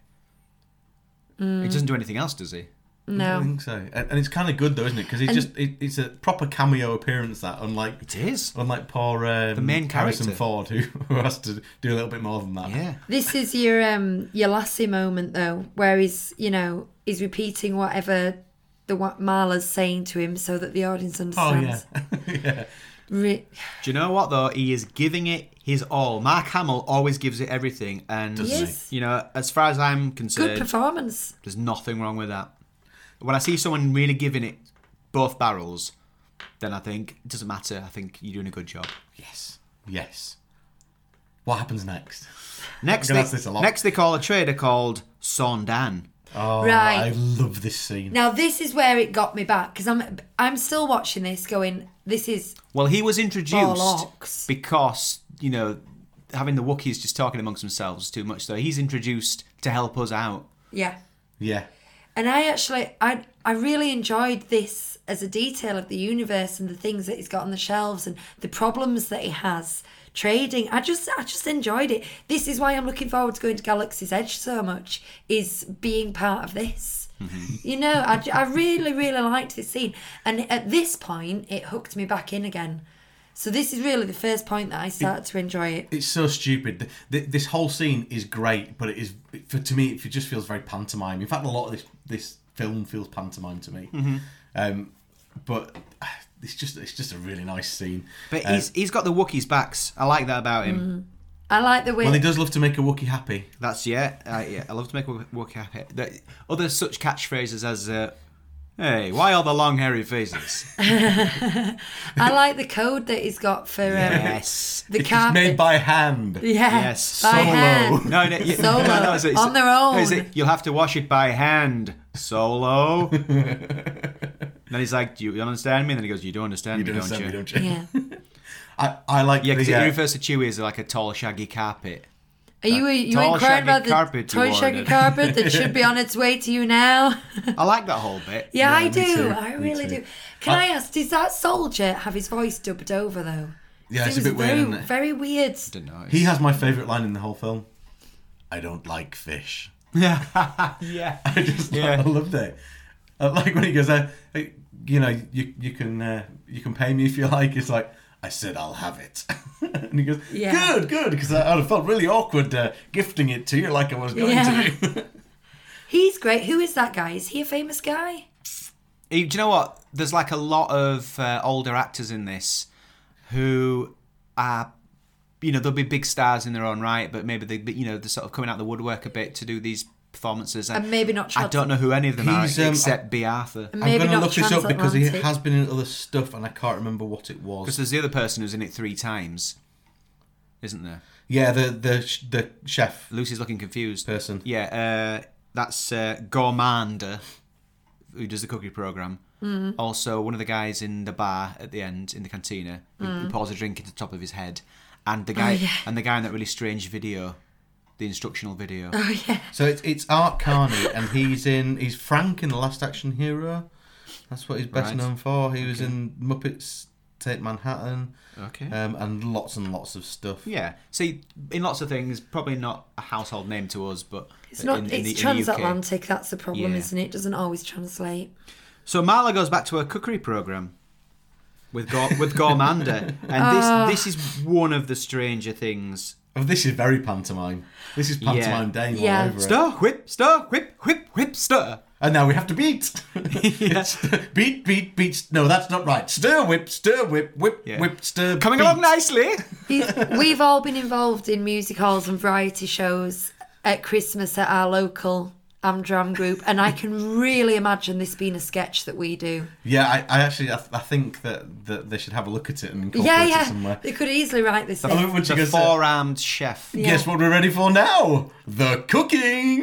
He doesn't do anything else, does he? I No. think so, and, and it's kind of good though, isn't it? Because it's And- just it, it's a proper cameo appearance. That unlike It is. unlike poor um, The main Harrison character. Ford, who, who has to do a little bit more than that. Yeah. This is your um your Lassie moment though, where he's you know he's repeating whatever the what Marla's saying to him so that the audience Oh understands. yeah, yeah. Re- Do you know what though? He is giving it his all. Mark Hamill always gives it everything, and Doesn't he? Yes. you know, as far as I'm Good concerned, performance. there's nothing wrong with that. When I see someone really giving it both barrels, then I think it doesn't matter. I think you're doing a good job. Yes, yes. What happens next? Next, I'm gonna they, ask this a lot. next they call a trader called Sondan. Oh, Right. I love this scene. Now this is where it got me back because I'm I'm still watching this going. This is Well, he was introduced Bollocks. because, you know, having the Wookiees just talking amongst themselves is too much. So he's introduced to help us out. yeah. Yeah. And I actually, I I really enjoyed this as a detail of the universe and the things that he's got on the shelves and the problems that he has trading. I just, I just enjoyed it. This is why I'm looking forward to going to Galaxy's Edge so much. Is being part of this. You know, I, I really, really liked this scene, and at this point, it hooked me back in again. So this is really the first point that I started to enjoy it. It's so stupid. Th- th- This whole scene is great, but it is for to me. It just feels very pantomime. In fact, a lot of this this film feels pantomime to me. Mm-hmm. Um, but it's just it's just a really nice scene. But Uh, he's he's got the Wookiees' backs. I like that about him. I like the way. well, he does love to make a Wookiee happy. That's yeah, uh, yeah. I love to make a Wookiee happy. The, other such catchphrases as, uh, "Hey, why all the long hairy faces?" I like the code that he's got for um, Yes. the It's carpet. made by hand. Yeah. Yes. By Solo. hand. No, no, you, Solo. no, no, it's- it's- On their no, is own. it, you'll have to wash it by hand. Solo. Then he's like, "Do you understand me?" And then he goes, "You don't understand You me, don't don't understand you?" me, don't you? Yeah. I, I like Yeah, the, because uh, it refers to Chewie as like a tall, shaggy carpet. Are you you tall, inquiring shaggy about the carpet you toy shaggy ordered. carpet that should be on its way to you now? I like that whole bit. Yeah, I me do. too, I me really too. do. Can I- I ask, does that soldier have his voice dubbed over though? Yeah, It it's a was bit weird, very, isn't it? very weird. Didn't know. He has my favourite line in the whole film. I don't like fish. Yeah. yeah. I just Yeah. I loved it. I like when he goes, uh, you know, you you can uh, you can pay me if you like. It's like, I said I'll have it. And he goes, Yeah. good, good, because I, I'd have felt really awkward uh, gifting it to you like I was going Yeah. to. He's great. Who is that guy? Is he a famous guy? He- Do you know what? There's like a lot of uh, older actors in this who are, you know, they'll be big stars in their own right, but maybe they, you know, they're sort of coming out of the woodwork a bit to do these performances. And, And maybe not I trans- don't know who any of them He's, are um, except B. Arthur. And I'm maybe going to not look this up because he transatlantic. has been in other stuff and I can't remember what it was. Because there's the other person who's in it three times, isn't there? Yeah, the the sh- the chef Lucy's looking confused. person. Yeah, uh, that's uh, Gourmander, who does the cookie program. Mm. Also, one of the guys in the bar at the end in the cantina who, who pours a drink into the top of his head, and the guy Oh, yeah. and the guy in that really strange video, the instructional video. Oh, yeah. So it's it's Art Carney, and he's in he's Frank in The Last Action Hero. That's what he's best Right. known for. He was Okay. in Muppets Take Manhattan, Okay. um, and lots and lots of stuff. Yeah. See, in lots of things, probably not a household name to us, but It's not. in, in it's the, in the U K. transatlantic. That's the problem, Yeah. isn't it? It doesn't always translate. So Marla goes back to her cookery program with Go- with Gourmander, and this this is one of the stranger things. Oh, this is very pantomime. This is pantomime Dame Yeah. all over it. Stir, whip, stir, whip, whip, whip, stir. And now we have to beat. Yeah. beat, beat, beat. No, that's not right. Stir, whip, stir, whip, whip, Yeah. whip, stir. Coming beat. along nicely. He's- We've all been involved in music halls and variety shows at Christmas at our local Amdram group, and I can really imagine this being a sketch that we do. Yeah, I, I actually, I, th- I think that, that they should have a look at it and incorporate Yeah, it yeah. somewhere. They could easily write this I love in. when she The goes, four-armed chef. Yeah. guess what we're ready for now? The cooking!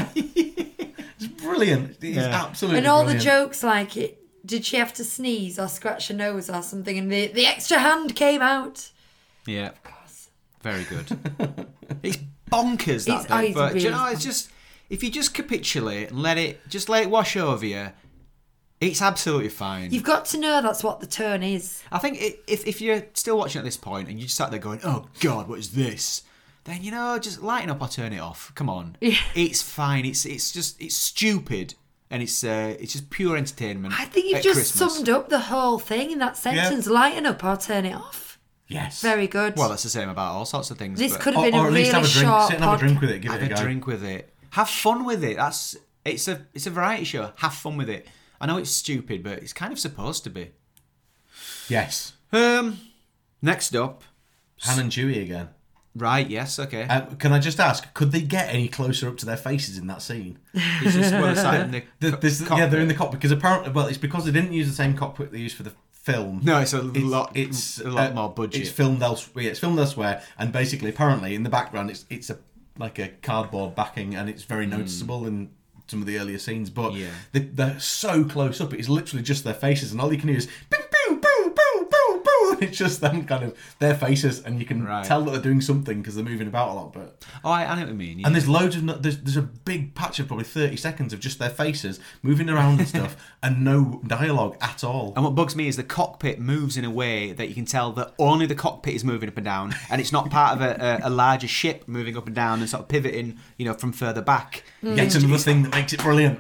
It's brilliant. It's Yeah. absolutely And all brilliant. the jokes like it. Did she have to sneeze or scratch her nose or something? And the, the extra hand came out. Yeah. Very good. It's bonkers, that It's- bit, oh, it's but do you really know, it's just, if you just capitulate and let it, just let it wash over you, it's absolutely fine. You've got to know that's what the tone is. I think i if, if you're still watching at this point and you just sat there going, oh God, what is this? Then, you know, just lighten up or turn it off. Come on. Yeah. It's fine. It's it's just, it's stupid. And it's uh, it's just pure entertainment. I think you've at just Christmas. summed up the whole thing in that sentence. Lighten up or turn it off. Yes. Very good. Well, that's the same about all sorts of things. this but could have Or, been or a at least really have a drink. short Sit and have a pod- drink with it. Give have it a, a go. drink with it. Have fun with it. That's it's a it's a variety show. Have fun with it. I know it's stupid, but it's kind of supposed to be. Yes. Um, next up, Han and Chewie again. right? Yes, okay. Um, can I just ask, could they get any closer up to their faces in that scene? It's just well, it's like in the The- co- this- yeah, cockpit. they're in the cockpit because apparently, well, it's because they didn't use the same cockpit they used for the film. No, it's a It's, lot. it's a lot uh, more budget. It's filmed elsewhere. Yeah, it's filmed elsewhere, and basically, apparently, in the background, it's it's a like a cardboard backing, and it's very noticeable in some of the earlier scenes. But Yeah. they, they're so close up; it's literally just their faces, and all you can hear is boo boo boo boo boo boo. And it's just them kind of their faces, and you can Right. tell that they're doing something because they're moving about a lot. But Oh, I, I know what you mean. and there's loads of no- there's there's a big patch of probably thirty seconds of just their faces moving around and stuff, and no dialogue at all. And what bugs me is the cockpit moves in a way that you can tell that only the cockpit is moving up and down, and it's not part of a, a, a larger ship moving up and down and sort of pivoting, you know, from further back. Yet another thing that makes it brilliant.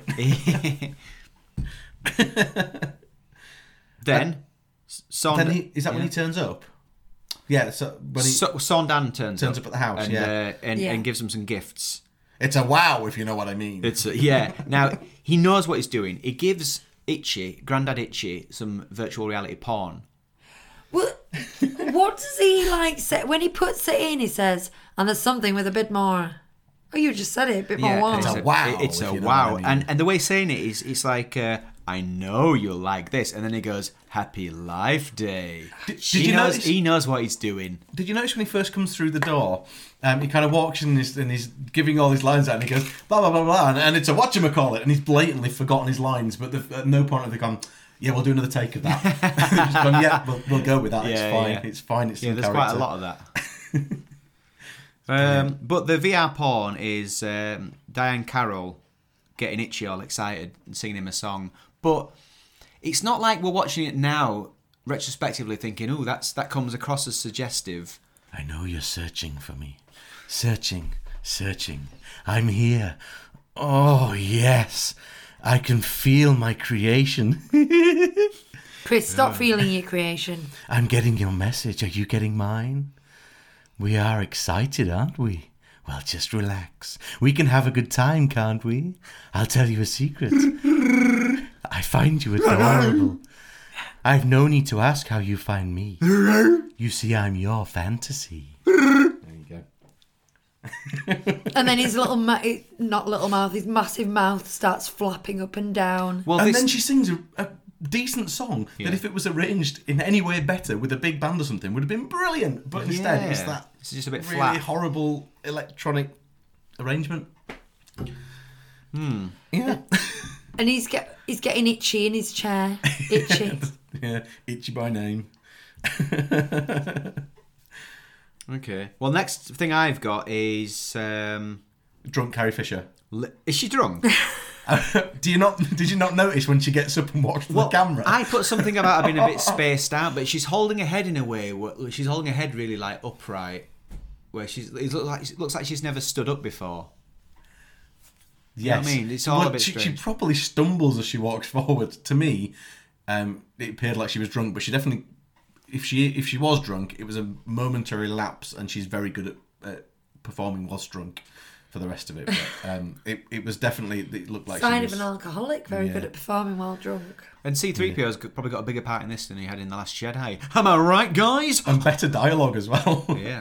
Then, Sond- Then he, is that when he yeah. turns up? Yeah, so when he So, Sondan turns, turns up at the house, and, yeah. uh, and, Yeah. and gives him some gifts. it's a wow, if you know what I mean. It's uh, yeah. Now he knows what he's doing. He gives Itchy, Grandad Itchy, some virtual reality porn. Well, what does he like say when he puts it in? He says, "And there's something with a bit more." Oh, you just said it, a bit more warm. it's a wow, It's if a you know wow, what I mean. and and the way he's saying it is, it's like, uh, I know you'll like this, and then he goes, "Happy Life Day." Did- did he you knows notice- he knows what he's doing. Did you notice when he first comes through the door, um, he kind of walks in and he's, and he's giving all these lines out, and he goes blah blah blah blah, and, and it's a whatchamacallit, and he's blatantly forgotten his lines, but they've- at no point have they gone, yeah, we'll do another take of that. They've just gone, yeah, we'll, we'll go with that. It's Yeah, fine. yeah. It's fine. It's Yeah, some there's quite a character. lot of that. um, but the V R porn is um, Diane Carroll getting Itchy all excited and singing him a song, but it's not like we're watching it now retrospectively thinking, "Oh, that's that comes across as suggestive." I know you're searching for me. Searching, searching. I'm here. Oh, yes. I can feel my creation. Chris, stop feeling your creation. I'm getting your message. Are you getting mine? We are excited, aren't we? Well, just relax. We can have a good time, can't we? I'll tell you a secret. I find you adorable. I've no need to ask how you find me. You see, I'm your fantasy. There you go. And then his little, ma- not little mouth, his massive mouth starts flapping up and down. Well, And this, then she sings a, a decent song Yeah. that if it was arranged in any way better with a big band or something would have been brilliant. But instead Yeah. it's that It's just a bit really flat. horrible electronic arrangement. Hmm. Yeah. And he's get he's getting itchy in his chair. Itchy. Yeah. Itchy by name. okay. Well, next thing I've got is um, Drunk Carrie Fisher. li- is she drunk? Do you not? Did you not notice when she gets up and walks to the camera? I put something about her being a bit spaced out, but she's holding her head in a way. Where, she's holding her head really like upright, where she's it looks like it looks like she's never stood up before. You know what I mean? It's all a bit she, she strange. properly stumbles as she walks forward. To me, um, it appeared like she was drunk, but she definitely, if she if she was drunk, it was a momentary lapse, and she's very good at, at performing whilst drunk for the rest of it. But, um, it it was definitely it looked like Sign she of was, an alcoholic, very Yeah. good at performing while drunk. And C three P O's probably got a bigger part in this than he had in The Last Jedi. Am I right, guys? and better dialogue as well. Yeah.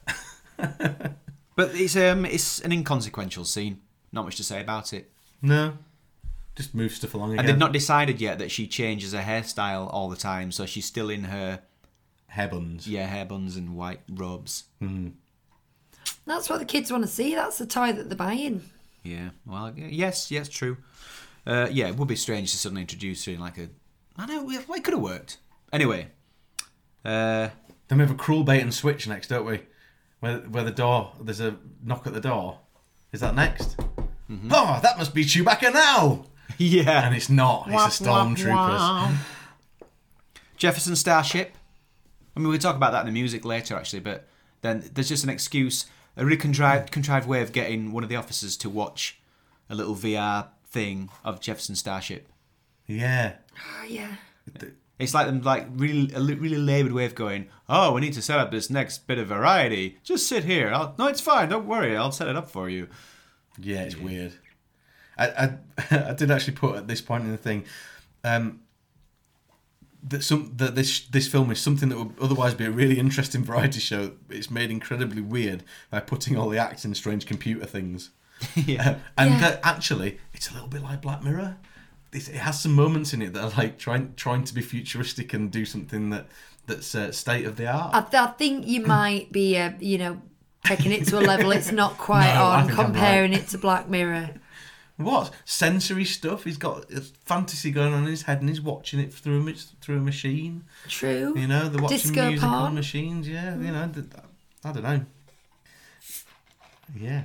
But it's um it's an inconsequential scene. Not much to say about it. No, just move stuff along again. And they've not decided yet that she changes her hairstyle all the time, so she's still in her hair buns. yeah hair buns and white robes. That's what the kids want to see. That's the toy that they're buying. Yeah. Well, y- yes, yes, true. Uh, yeah, it would be strange to suddenly introduce her in like a. I know. Well, it could have worked. Anyway. Uh, Then we have a cruel bait and switch next, don't we? Where where the door, there's a knock at the door. Is that next? Mm-hmm. Oh, that must be Chewbacca now. yeah. And it's not. It's the stormtroopers. Jefferson Starship. I mean, we'll talk about that in the music later, actually, but then there's just an excuse, a really contrived, contrived way of getting one of the officers to watch a little V R thing of Jefferson Starship. Yeah. Oh, yeah. It's like them, like really, a li- really laboured way of going, oh, we need to set up this next bit of variety. Just sit here. I'll, no, it's fine. Don't worry. I'll set it up for you. Yeah, it's weird. I, I I did actually put at this point in the thing um, that some that this this film is something that would otherwise be a really interesting variety show. It's made incredibly weird by putting all the acts in strange computer things. yeah. And Yeah. that actually, it's a little bit like Black Mirror. It, it has some moments in it that are like trying trying to be futuristic and do something that that's uh, state of the art. I, th- I think you might be, uh, you know, taking it to a level it's not quite No, I on, think I'm comparing it to Black Mirror. What sensory stuff? He's got a fantasy going on in his head, and he's watching it through a ma- through a machine. True. You know, they're watching Disco music on porn. machines. Yeah, you know, th- I don't know. Yeah.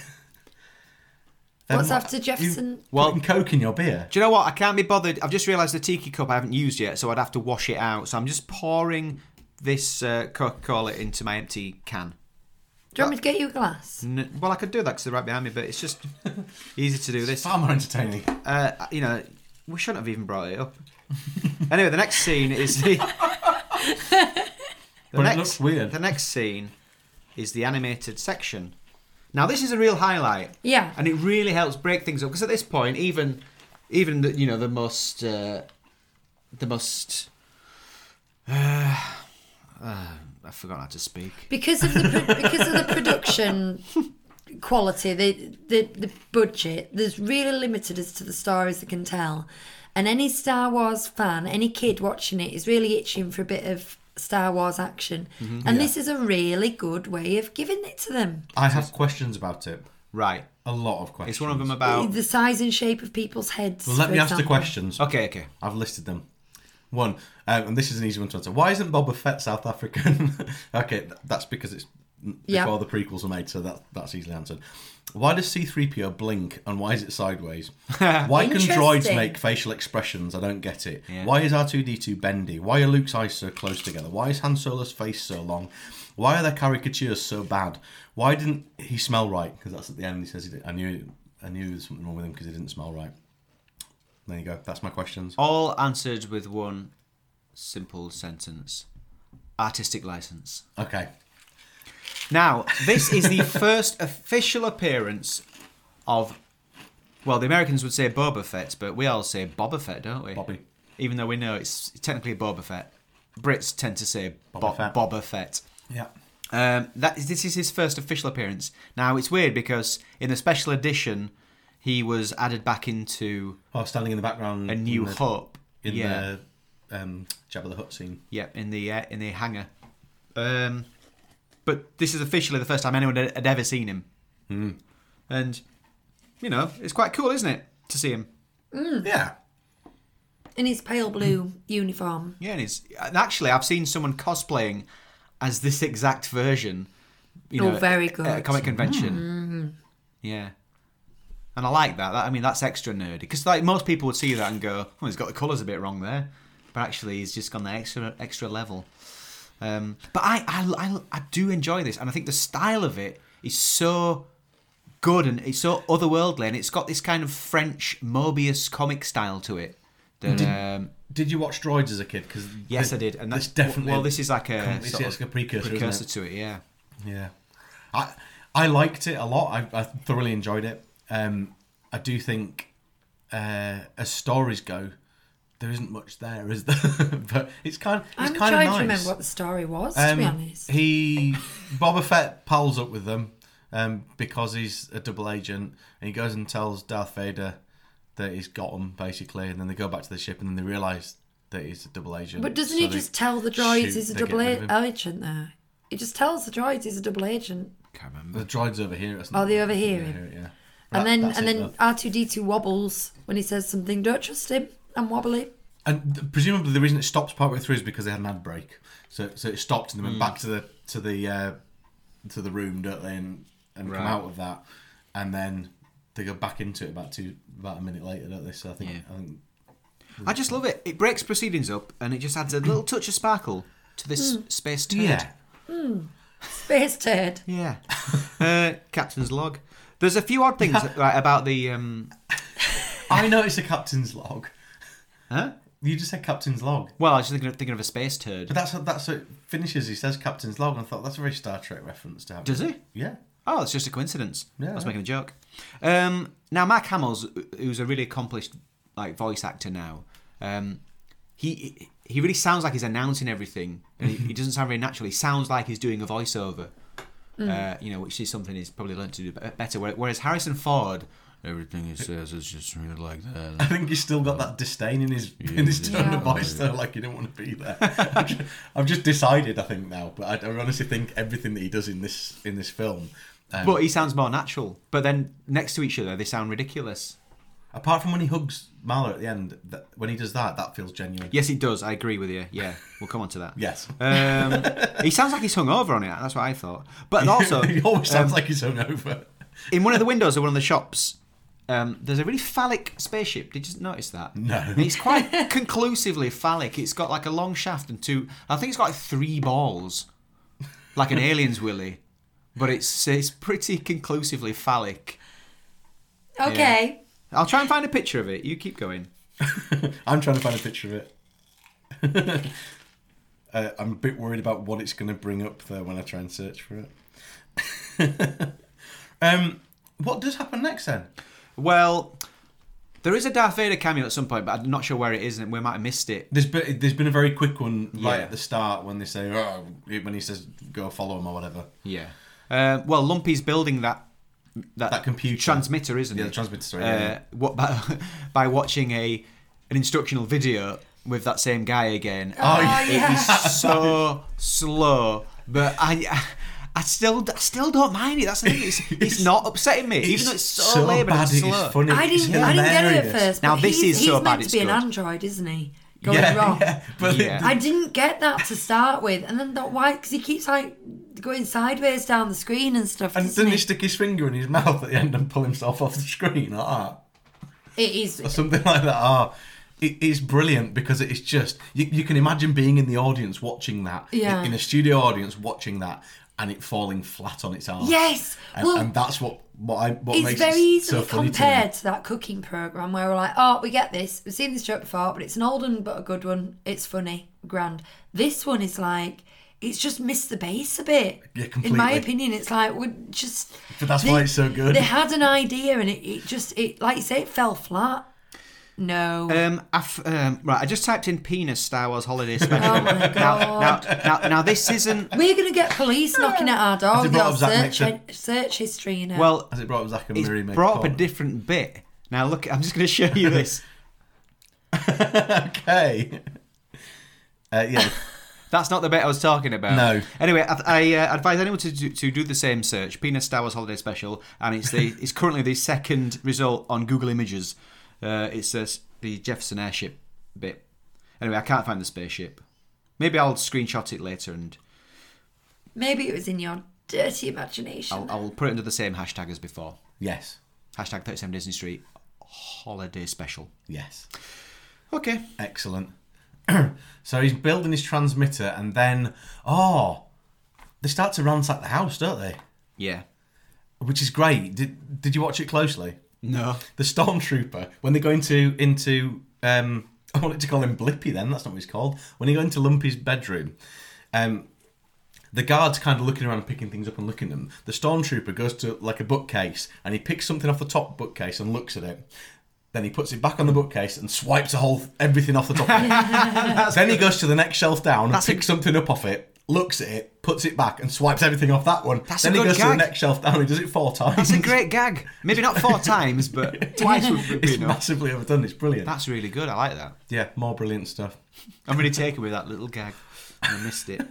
Then What's what- after Jefferson? You Well- putting Coke in your beer. Do you know what? I can't be bothered. I've just realised the tiki cup I haven't used yet, so I'd have to wash it out. So I'm just pouring this uh, Coca-Cola into my empty can. Do you want me to get you a glass? N- well, I could do that because they're right behind me, but it's just easy to do It's this. far more entertaining. Uh, you know, we shouldn't have even brought it up. Anyway, the next scene is the. the But it next, looks weird. The next scene is the animated section. Now, this is a real highlight. Yeah. And it really helps break things up because at this point, even, even the, you know, the most, uh, the most. Uh, uh, I've forgotten how to speak. Because of the pro- because of the production quality, the, the the budget, there's really limited as to the stories they can tell. And any Star Wars fan, any kid watching it is really itching for a bit of Star Wars action. And this is a really good way of giving it to them. I have questions about it. Right. A lot of questions. It's one of them about. The size and shape of people's heads. Well, let for me ask the example. questions. Okay, okay. I've listed them. One, um, and this is an easy one to answer. Why isn't Boba Fett South African? Okay, th- that's because it's n- Yeah. before the prequels were made, so that that's easily answered. Why does C three P O blink, and why is it sideways? Why can droids Interesting. make facial expressions? I don't get it. Yeah. Why is R two D two bendy? Why are Luke's eyes so close together? Why is Han Solo's face so long? Why are their caricatures so bad? Why didn't he smell right? Because that's at the end. He says, he did. I knew I knew there was something wrong with him because he didn't smell right. There you go. That's my questions. All answered with one simple sentence. Artistic license. Okay. Now, this is the first official appearance of, well, the Americans would say Boba Fett, but we all say Boba Fett, don't we? Bobby. even though we know it's technically Boba Fett. Brits tend to say Boba Bo- Fett. Boba Fett. Yeah. Um, that is, this is his first official appearance. Now, it's weird because in the special edition, he was added back into Oh, standing in the background. A New in the, Hope. In yeah. the um, Jabba the Hutt scene. Yeah, in the uh, in the hangar. Um, but this is officially the first time anyone had, had ever seen him. Mm. And, you know, it's quite cool, isn't it, to see him? Yeah. In his pale blue uniform. Yeah, and it's, and actually, I've seen someone cosplaying as this exact version. You Oh, know, very at- At a good. comic convention. Mm-hmm. Yeah. And I like that. that. I mean, that's extra nerdy. Because like, most people would see that and go, oh, he's got the colours a bit wrong there. But actually, he's just gone the extra extra level. Um, but I, I, I, I do enjoy this. And I think the style of it is so good and it's so otherworldly. And it's got this kind of French Mobius comic style to it. That, Did- um, Did you watch Droids as a kid? Cause yes, the- I did. And this that's definitely. Well, this is like a, It's, sort it's of like a precursor, isn't precursor it? to it, yeah. Yeah, I I liked it a lot. I, I thoroughly enjoyed it. Um, I do think, uh, as stories go, there isn't much there, is there? But it's kind of it's I'm kind of trying nice. to remember what the story was, to Um, be honest. He Boba Fett pals up with them um, because he's a double agent, and he goes and tells Darth Vader that he's got them basically, and then they go back to the ship, and then they realise that he's a double agent. But doesn't so he they just tell the droids shoot- he's a they get double rid a- of him. agent there? He just tells the droids he's a double agent. Can't remember. The droids overhear it. Oh, they overhear Yeah, him. yeah. And That- then that's and it, then though. R two D two wobbles when he says something. Don't trust him. I'm wobbly. And th- presumably the reason it stops partway through is because they had an ad break. So so it stopped and they went back to the to the uh, to the room, don't they, and, and Right. come out of that, and then they go back into it about two about a minute later, don't they? So I think, Yeah. I think I just love it. It breaks proceedings up and it just adds a little touch of sparkle to this space turd. yeah. Space turd. Yeah. uh, Captain's log. There's a few odd things right, about the... Um... I noticed a captain's log. Huh? You just said captain's log, Well, I was just thinking of, thinking of a space turd. but that's that's how it finishes. He says captain's log, and I thought that's a very Star Trek reference to have. Does he? Yeah. Oh, it's just a coincidence. Yeah. I was making a joke. Um, now, Mark Hamill's, who's a really accomplished like voice actor now, um, he he really sounds like he's announcing everything, and he, he doesn't sound very natural. He sounds like he's doing a voiceover, uh, you know, which is something he's probably learned to do be- better. Whereas Harrison Ford, everything he says is just really like I that. think he's still got that disdain in his in his tone Yeah. of voice, though, like you don't want to be there. I've just, I've just decided, I think now, but I, I honestly think everything that he does in this in this film, um, But he sounds more natural. But then next to each other, they sound ridiculous. apart from when he hugs Marla at the end, that, when he does that, that feels genuine. Yes, it does. I agree with you. Yeah, we'll come on to that. Yes. Um, he sounds like he's hungover on it. That's what I thought. But also, he always sounds um, like he's hungover. in one of the windows of one of the shops, um, there's a really phallic spaceship. Did you notice that? No. And it's quite conclusively phallic. It's got like a long shaft and two. I think it's got like three balls, like an alien's willy. But it's it's pretty conclusively phallic. Okay. I'll try and find a picture of it. You keep going. I'm trying to find a picture of it. uh, I'm a bit worried about what it's going to bring up there when I try and search for it. um, what does happen next then? Well, there is a Darth Vader cameo at some point, but I'm not sure where it is, and we might have missed it. There's been, there's been a very quick one right Yeah. at the start when they say, oh, when he says, go follow him or whatever. Yeah. Uh, well, Lumpy's building that that, That computer. transmitter, isn't Yeah, it? the transmitter, sorry, Uh, yeah, yeah. What by, by watching a an instructional video with that same guy again. Oh, yeah. It is so slow, but I. I still, I still don't mind it. That's the thing. It's, it's not upsetting me, even though it's so, laboured bad, and it slow. is funny. I It's didn't. I didn't get it at hilarious. first. Now, but this he's, is so he's bad meant it's to be an good. android, isn't he? Going Yeah, wrong. yeah. But Yeah. the- I didn't get that to start with, and then thought, why? Because he keeps like going sideways down the screen and stuff. and doesn't then he he? stick his finger in his mouth at the end and pull himself off the screen like that. It is. Or something like that. Oh, it is brilliant because it is just you, you can imagine being in the audience watching that, Yeah. in, in a studio audience watching that, and it falling flat on its arse. Yes. and, Well, and that's what what I what it's makes very it easily so funny compared to to, that cooking program where we're like, oh, we get this. We've seen this joke before, but it's an old one but a good one. It's funny, grand. This one is like, it's just missed the base a bit. Yeah, In my completely. opinion, it's like we're just. But that's why it's so good. They had an idea and it, it just it like you say it fell flat. No. Um, I've, um, right, I just typed in penis Star Wars Holiday Special. Oh my now, God. now, now, now, this isn't. We're going to get police knocking at our door Has it with brought your up Zack search, Nixon? search history, you know. Well, Has it brought up Zach and it's Miri? make brought up a porn? different bit. Now look, I'm just going to show you this. Okay. Uh, yeah. That's not the bit I was talking about. No. Anyway, I, I uh, advise anyone to do, to do the same search, Penis Star Wars Holiday Special, and it's the it's currently the second result on Google Images. Uh, it's uh, the Jefferson airship bit. Anyway, I can't find the spaceship. Maybe I'll screenshot it later and Maybe it was in your dirty imagination. I'll, I'll put it under the same hashtag as before. Yes. Hashtag thirty-seven Disney Street Holiday Special. Yes. Okay. Excellent. So he's building his transmitter, and then oh, they start to ransack the house, don't they? Yeah. Which is great. Did Did you watch it closely? No. The stormtrooper, when they go into into um, I wanted to call him Blippy. Then that's not what he's called. When they go into Lumpy's bedroom, um, the guard's kind of looking around and picking things up and looking at them. The stormtrooper goes to like a bookcase and he picks something off the top bookcase and looks at it. Then he puts it back on the bookcase and swipes a whole everything off the top of it. Then he goes to the next shelf down and That's picks a... something up off it, looks at it, puts it back and swipes everything off that one. That's then a he good goes gag. to the next shelf down and he does it four times. That's a great gag. Maybe not four times, but twice would be It's enough. massively overdone. It's brilliant. That's really good. I like that. Yeah, more brilliant stuff. I'm really taken with that little gag. I missed it.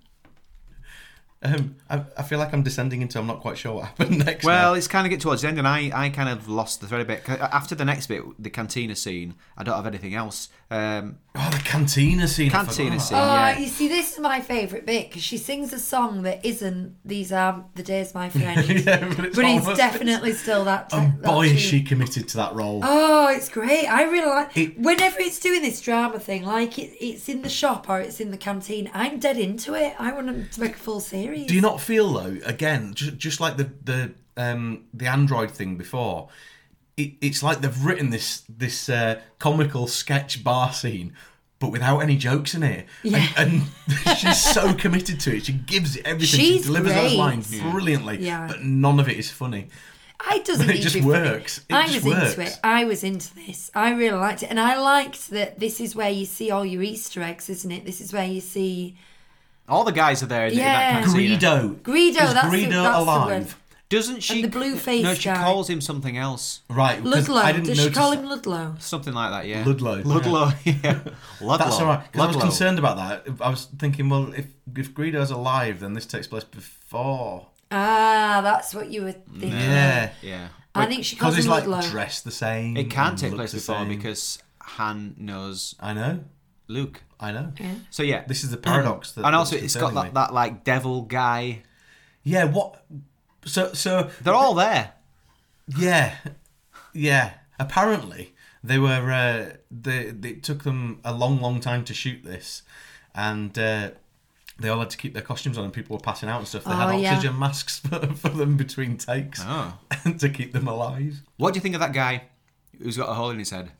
Um, I, I feel like I'm descending into I'm not quite sure what happened next. Well, now. it's kind of get towards the end, and I, I kind of lost the thread a bit. 'Cause after the next bit, the cantina scene, I don't have anything else. Um, oh, the cantina scene. I Cantina forgot. scene. Oh, yeah. you see, this is my favourite bit because she sings a song that isn't "These Are the Days, My Friend," Yeah, but it's but it's almost- definitely still that. And that boy, is tune. she committed to that role. Oh, it's great. I really like It- whenever it's doing this drama thing, like it, it's in the shop or it's in the canteen. I'm dead into it. I want them to make a full series. Do you not feel though? Again, just just like the the um the android thing before, it, it's like they've written this this uh, comical sketch bar scene, but without any jokes in it. Yeah. And, and she's so committed to it. She gives it everything. She's she delivers those great. lines Yeah. brilliantly. Yeah. But none of it is funny. I doesn't It need just to be funny. works. It I just was works. into it. I was into this. I really liked it, and I liked that. This is where you see all your Easter eggs, isn't it? This is where you see all the guys are there in, Yeah. in that cantina. Greedo. Greedo. Is that's the, Greedo that's alive? the word. Doesn't she? And the blue-faced No, she guy. calls him something else. Right. 'cause I Ludlow. didn't Does she notice call that. him Ludlow? Something like that, yeah. Ludlow. Ludlow, yeah. Ludlow. That's all right. Because I was Ludlow. concerned about that. I was thinking, well, if if Greedo's alive, then this takes place before. Ah, that's what you were thinking. Yeah. Yeah. I think she calls Because him he's like Ludlow. dressed the same. It can't and take looks place the before same. because Han knows I know. Luke. I know. Yeah. So yeah. This is the paradox. That, and also that's it's got concerning that, me. that like devil guy. Yeah. What? So so They're all there. yeah, yeah. Apparently they were. Uh, they it took them a long, long time to shoot this, and. Uh, They all had to keep their costumes on and people were passing out and stuff. They had Oh, yeah. oxygen masks for, for them between takes Oh. to keep them alive. What do you think of that guy who's got a hole in his head?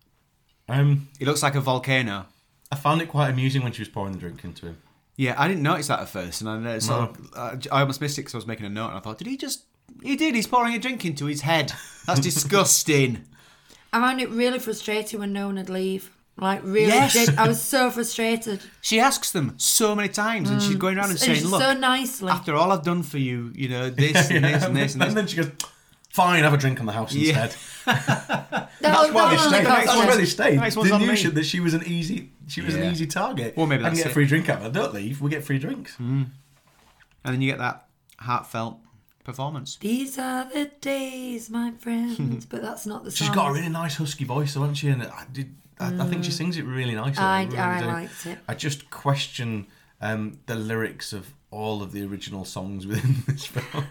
Um, He looks like a volcano. I found it quite amusing when she was pouring the drink into him. Yeah, I didn't notice that at first, and I know, so No. uh, I almost missed it because I was making a note, and I thought, did he just? He did. He's pouring a drink into his head. That's disgusting. I found it really frustrating when no one would leave. Like really, Yes. gen- I was so frustrated. She asks them so many times, and she's going around and And saying, she's "Look, so nicely. after all I've done for you, you know this and this and this and this." then she goes, fine, have a drink on the house Yeah. instead. That That's was- why they that was stayed. the That's concept. why they stayed. Nice They one's on knew me. she, that she was an easy she was Yeah. an easy target. Well, maybe I can that's get a it. free drink out of her. Don't leave, we get free drinks. And then you get that heartfelt performance. These are the days, my friends. But that's not the song. She's got a really nice husky voice, though, hasn't she? And I did. I, I think she sings it really nicely. I, really I do. liked it. I just question um, the lyrics of all of the original songs within this film.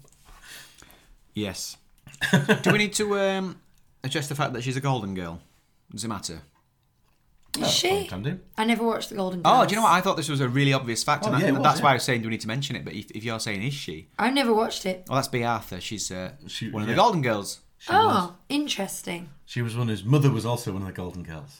Yes. Do we need to um, address the fact that she's a golden girl? Does it matter? Is she? Can do. I never watched The Golden Girls. Oh, do you know what? I thought this was a really obvious fact, Oh, and, I- yeah, it was, that's yeah. why I was saying, do we need to mention it? But if, if you're saying, is she? I never watched it. Well, that's Bea Arthur. She's uh, She- one of yeah. the golden girls. She was. Oh, interesting. She was one whose mother was also one of the Golden Girls.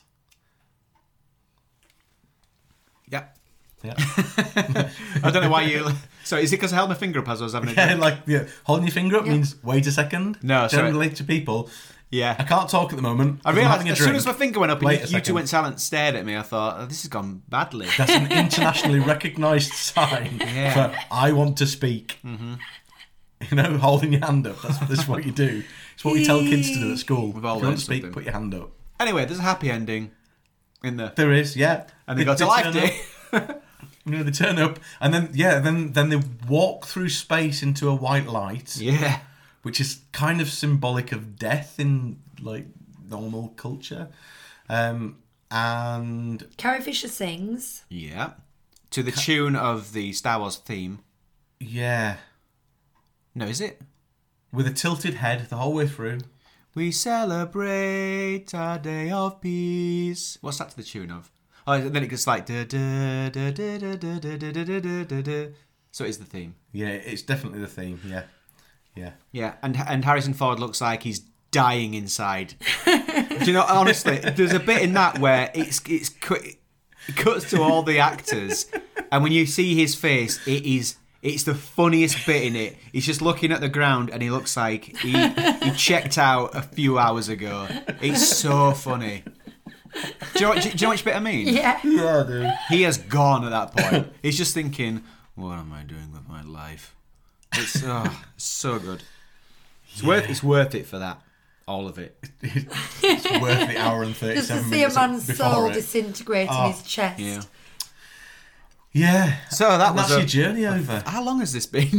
Yeah. Yeah. I don't know why you... So is it because I held my finger up as I was having a Yeah, drink? like yeah, holding your finger up Yeah. means wait a second. No, sorry. generally to people, Yeah. I can't talk at the moment. I 'cause I'm realised having a as soon drink. as my finger went up and Wait you, a you two second. went silent and stared at me, I thought, oh, this has gone badly. That's an internationally recognised sign Yeah. for I want to speak. Mm-hmm. You know, holding your hand up. That's, that's what you do. It's what we tell kids to do at school. We've all if you want learned to speak, something. put your hand up. Anyway, there's a happy ending in the... There is, yeah. And they got to Life turn Day. up. You know, they turn up, and then yeah, then then they walk through space into a white light, Yeah. which is kind of symbolic of death in like normal culture. Um, and Carrie Fisher sings. Yeah. To the tune of the Star Wars theme. yeah, No, is it? with a tilted head the whole way through. We celebrate our day of peace. What's that to the tune of? Oh, and then it goes like... Da, da, da, da, da, da, da, da, da, da, da, da. So it is the theme. Yeah, it's definitely the theme. Yeah, yeah. Yeah, and and Harrison Ford looks like he's dying inside. Do you know, honestly, there's a bit in that where it's it's cu- it cuts to all the actors, and when you see his face, it is it's the funniest bit in it. He's just looking at the ground, and he looks like he he checked out a few hours ago. It's so funny. Do you know, do you know which bit I mean? Yeah. Yeah, dude. He has gone at that point. He's just thinking, what am I doing with my life? It's oh, so good. It's Yeah. worth it's worth it for that. All of it. It's worth the hour and Just to thirty-seven see a minutes man's before soul it. disintegrate Oh, in his chest. Yeah. Yeah. So that And was that's a- your journey over. How long has this been?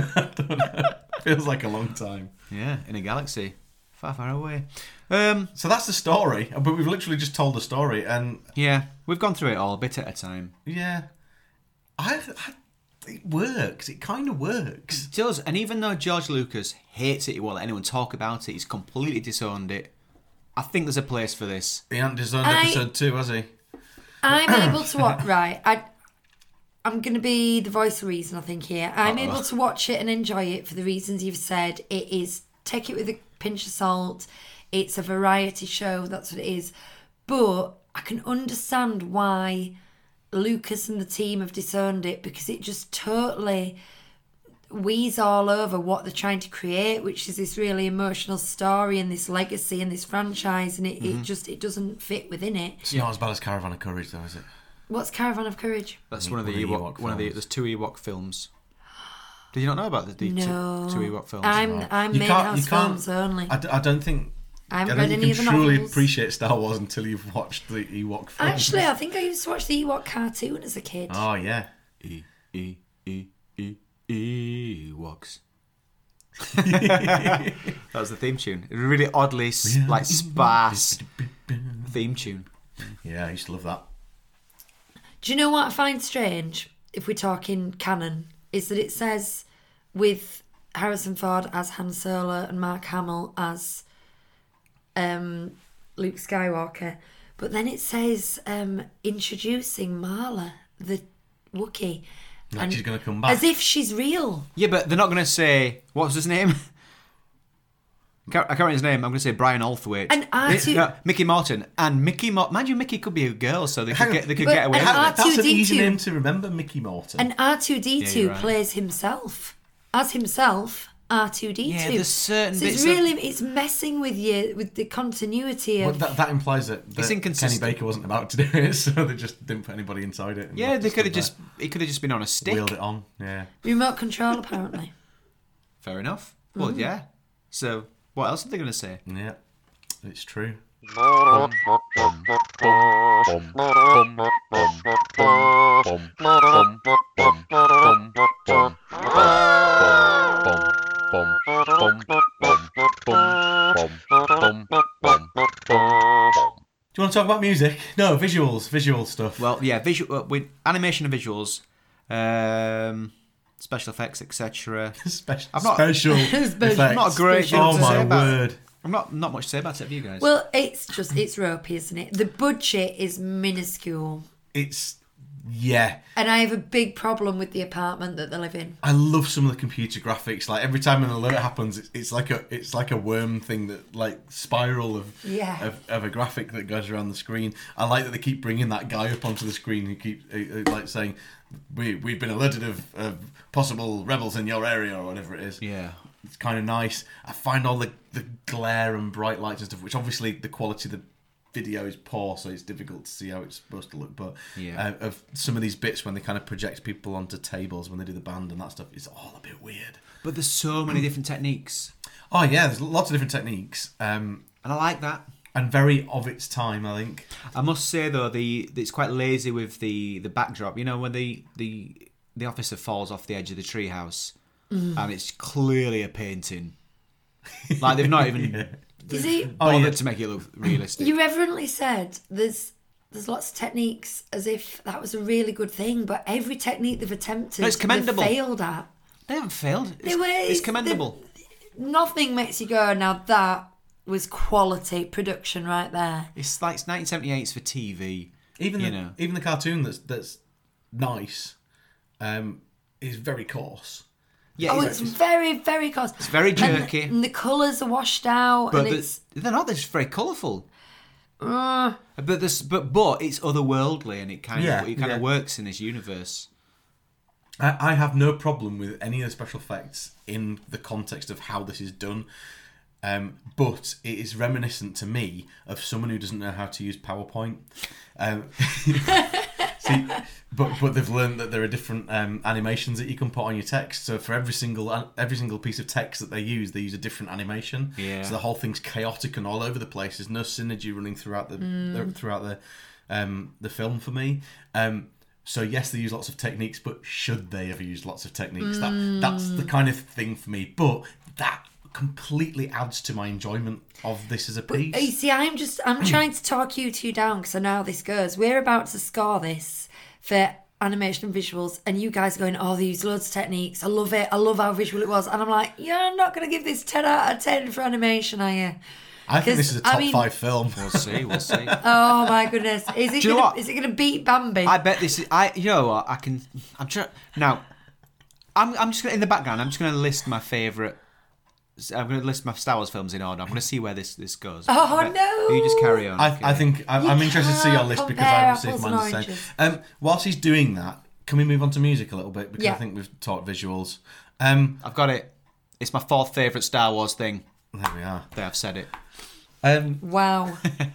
Feels like a long time. Yeah, in a galaxy. Far, far away. Um, So that's the story, but we've literally just told the story, and yeah, we've gone through it all a bit at a time. yeah, I, I it works. It kind of works. It does, and even though George Lucas hates it, he won't let anyone talk about it, he's completely disowned it. I think there's a place for this. He hasn't designed I- episode two, has he? I'm able to watch. Right, I, I'm going to be the voice of reason. I think here I'm Uh-oh. able to watch it and enjoy it for the reasons you've said. It is take it with a pinch of salt. It's a variety show. That's what it is. But I can understand why Lucas and the team have disowned it, because it just totally wheeze all over what they're trying to create, which is this really emotional story and this legacy and this franchise, and it, it just it doesn't fit within it. It's not as bad as Caravan of Courage, though, is it? What's Caravan of Courage? That's Yeah, one of the one of the Ewok, Ewok one of the films. there's two Ewok films. Did you not know about the, the No, two, two Ewok films? I'm Right. I'm You main can't- house you can't- films only. I, d- I don't think. I haven't I don't read think any you of the can truly novels. appreciate Star Wars until you've watched the Ewok films. Actually, I think I used to watch the Ewok cartoon as a kid. Oh yeah. E E E E Ewoks. That was the theme tune. It was a really oddly s- like sparse theme tune. Yeah, I used to love that. Do you know what I find strange, if we're talking canon, is that it says with Harrison Ford as Han Solo and Mark Hamill as um, Luke Skywalker, but then it says um, introducing Marla, the Wookiee, Like she's going to come back. as if she's real. Yeah, but they're not going to say what's his name. I can't, I can't remember his name. I'm going to say Brian Althwaite. And R two no, Mickey Morton and Mickey. Mo- Mind you, Mickey could be a girl, so they Hang could on, get they could but- get away. and with R it. two- That's an easy R two D two. name to remember, Mickey Morton. And R two D two Yeah, you're right. plays himself as himself. R two D two. Yeah, there's certain so it's bits of- really it's messing with you with the continuity Well, of. that, that implies that, that It's Kenny inconsistent. Baker wasn't about to do it, so they just didn't put anybody inside it. and Yeah, left they it could have stood just. It could have just been on a there. stick. wheeled it on. Yeah. Remote control, apparently. Fair enough. Well, yeah. So, what else are they going to say? Yeah, it's true. Do you want to talk about music? No, visuals, visual stuff. Well, yeah, visual uh, with animation and visuals, um, special effects, et cetera. special, I'm not- special effects. Not a great deal Oh to say my about it. word! I'm not not much to say about it. Have you guys? Well, it's just it's ropey, isn't it? The budget is minuscule, It's yeah. and I have a big problem with the apartment that they live in. I love some of the computer graphics. Like every time an alert happens, it's, it's like a it's like a worm thing that like spiral of, Yeah. of of a graphic that goes around the screen. I like that they keep bringing that guy up onto the screen who keep uh, uh, like saying, "We we've been alerted of, of possible rebels in your area" or whatever it is. yeah. it's kind of nice. I find all the, the glare and bright lights and stuff, which obviously the quality of the video is poor, so it's difficult to see how it's supposed to look. But Yeah. uh, of some of these bits when they kind of project people onto tables when they do the band and that stuff, it's all a bit weird. But there's so many different techniques, Oh yeah, there's lots of different techniques, um, and I like that. and very of its time, I think. I must say though, the it's quite lazy with the, the backdrop. You know, when the the the officer falls off the edge of the treehouse, and it's clearly a painting. Like they've not even Yeah. Is it? Oh, bothered yeah. to make it look realistic. You reverently said there's there's lots of techniques as if that was a really good thing, but every technique they've attempted, No, it's commendable. they've failed at. They haven't failed. It's, They were- it's it's- commendable. Nothing makes you go, now that was quality production right there. It's like it's nineteen seventy-eight for T V. Even you the, know. even the cartoon that's that's nice um, is very coarse. Yeah, Oh, it's very, very coarse. It's very jerky. And, and the colours are washed out, but and the- it's they're not. They're just very colourful. uh, But this, but but it's otherworldly, and it kind Yeah, of it kind yeah. of works in this universe. I, I have no problem with any of the special effects in the context of how this is done. Um, but it is reminiscent to me of someone who doesn't know how to use PowerPoint. Um, see, but but they've learned that there are different um, animations that you can put on your text. So for every single every single piece of text that they use, they use a different animation. Yeah. So the whole thing's chaotic and all over the place. There's no synergy running throughout the, the throughout the um, the film for me. Um, so yes, they use lots of techniques, but should they have used lots of techniques? That that's the kind of thing for me. But that completely adds to my enjoyment of this as a piece. you see, I'm just I'm trying to talk you two down because I know how this goes. We're about to score this for animation and visuals, and you guys are going, oh, they use loads of techniques. I love it. I love how visual it was. And I'm like, you're not going to give this ten out of ten for animation, are you? I think this is a 'cause, I top mean- five film. We'll see. We'll see. Oh my goodness! Is it Do you know gonna, what? is it going to beat Bambi? I bet this is. I. You know what? I can. I'm trying now. I'm. I'm just gonna in the background. I'm just gonna list my favourite. I'm going to list my Star Wars films in order. I'm going to see where this this goes. Oh, I bet- no. You just carry on. I, okay? I think I, You I'm interested to see your can't list because compare I haven't seen apples mine and the same. oranges. Um, whilst he's doing that, can we move on to music a little bit because Yeah. I think we've talked visuals. Um, I've got it. It's my fourth favourite Star Wars thing. there we are. There, I've said it. Um, Wow.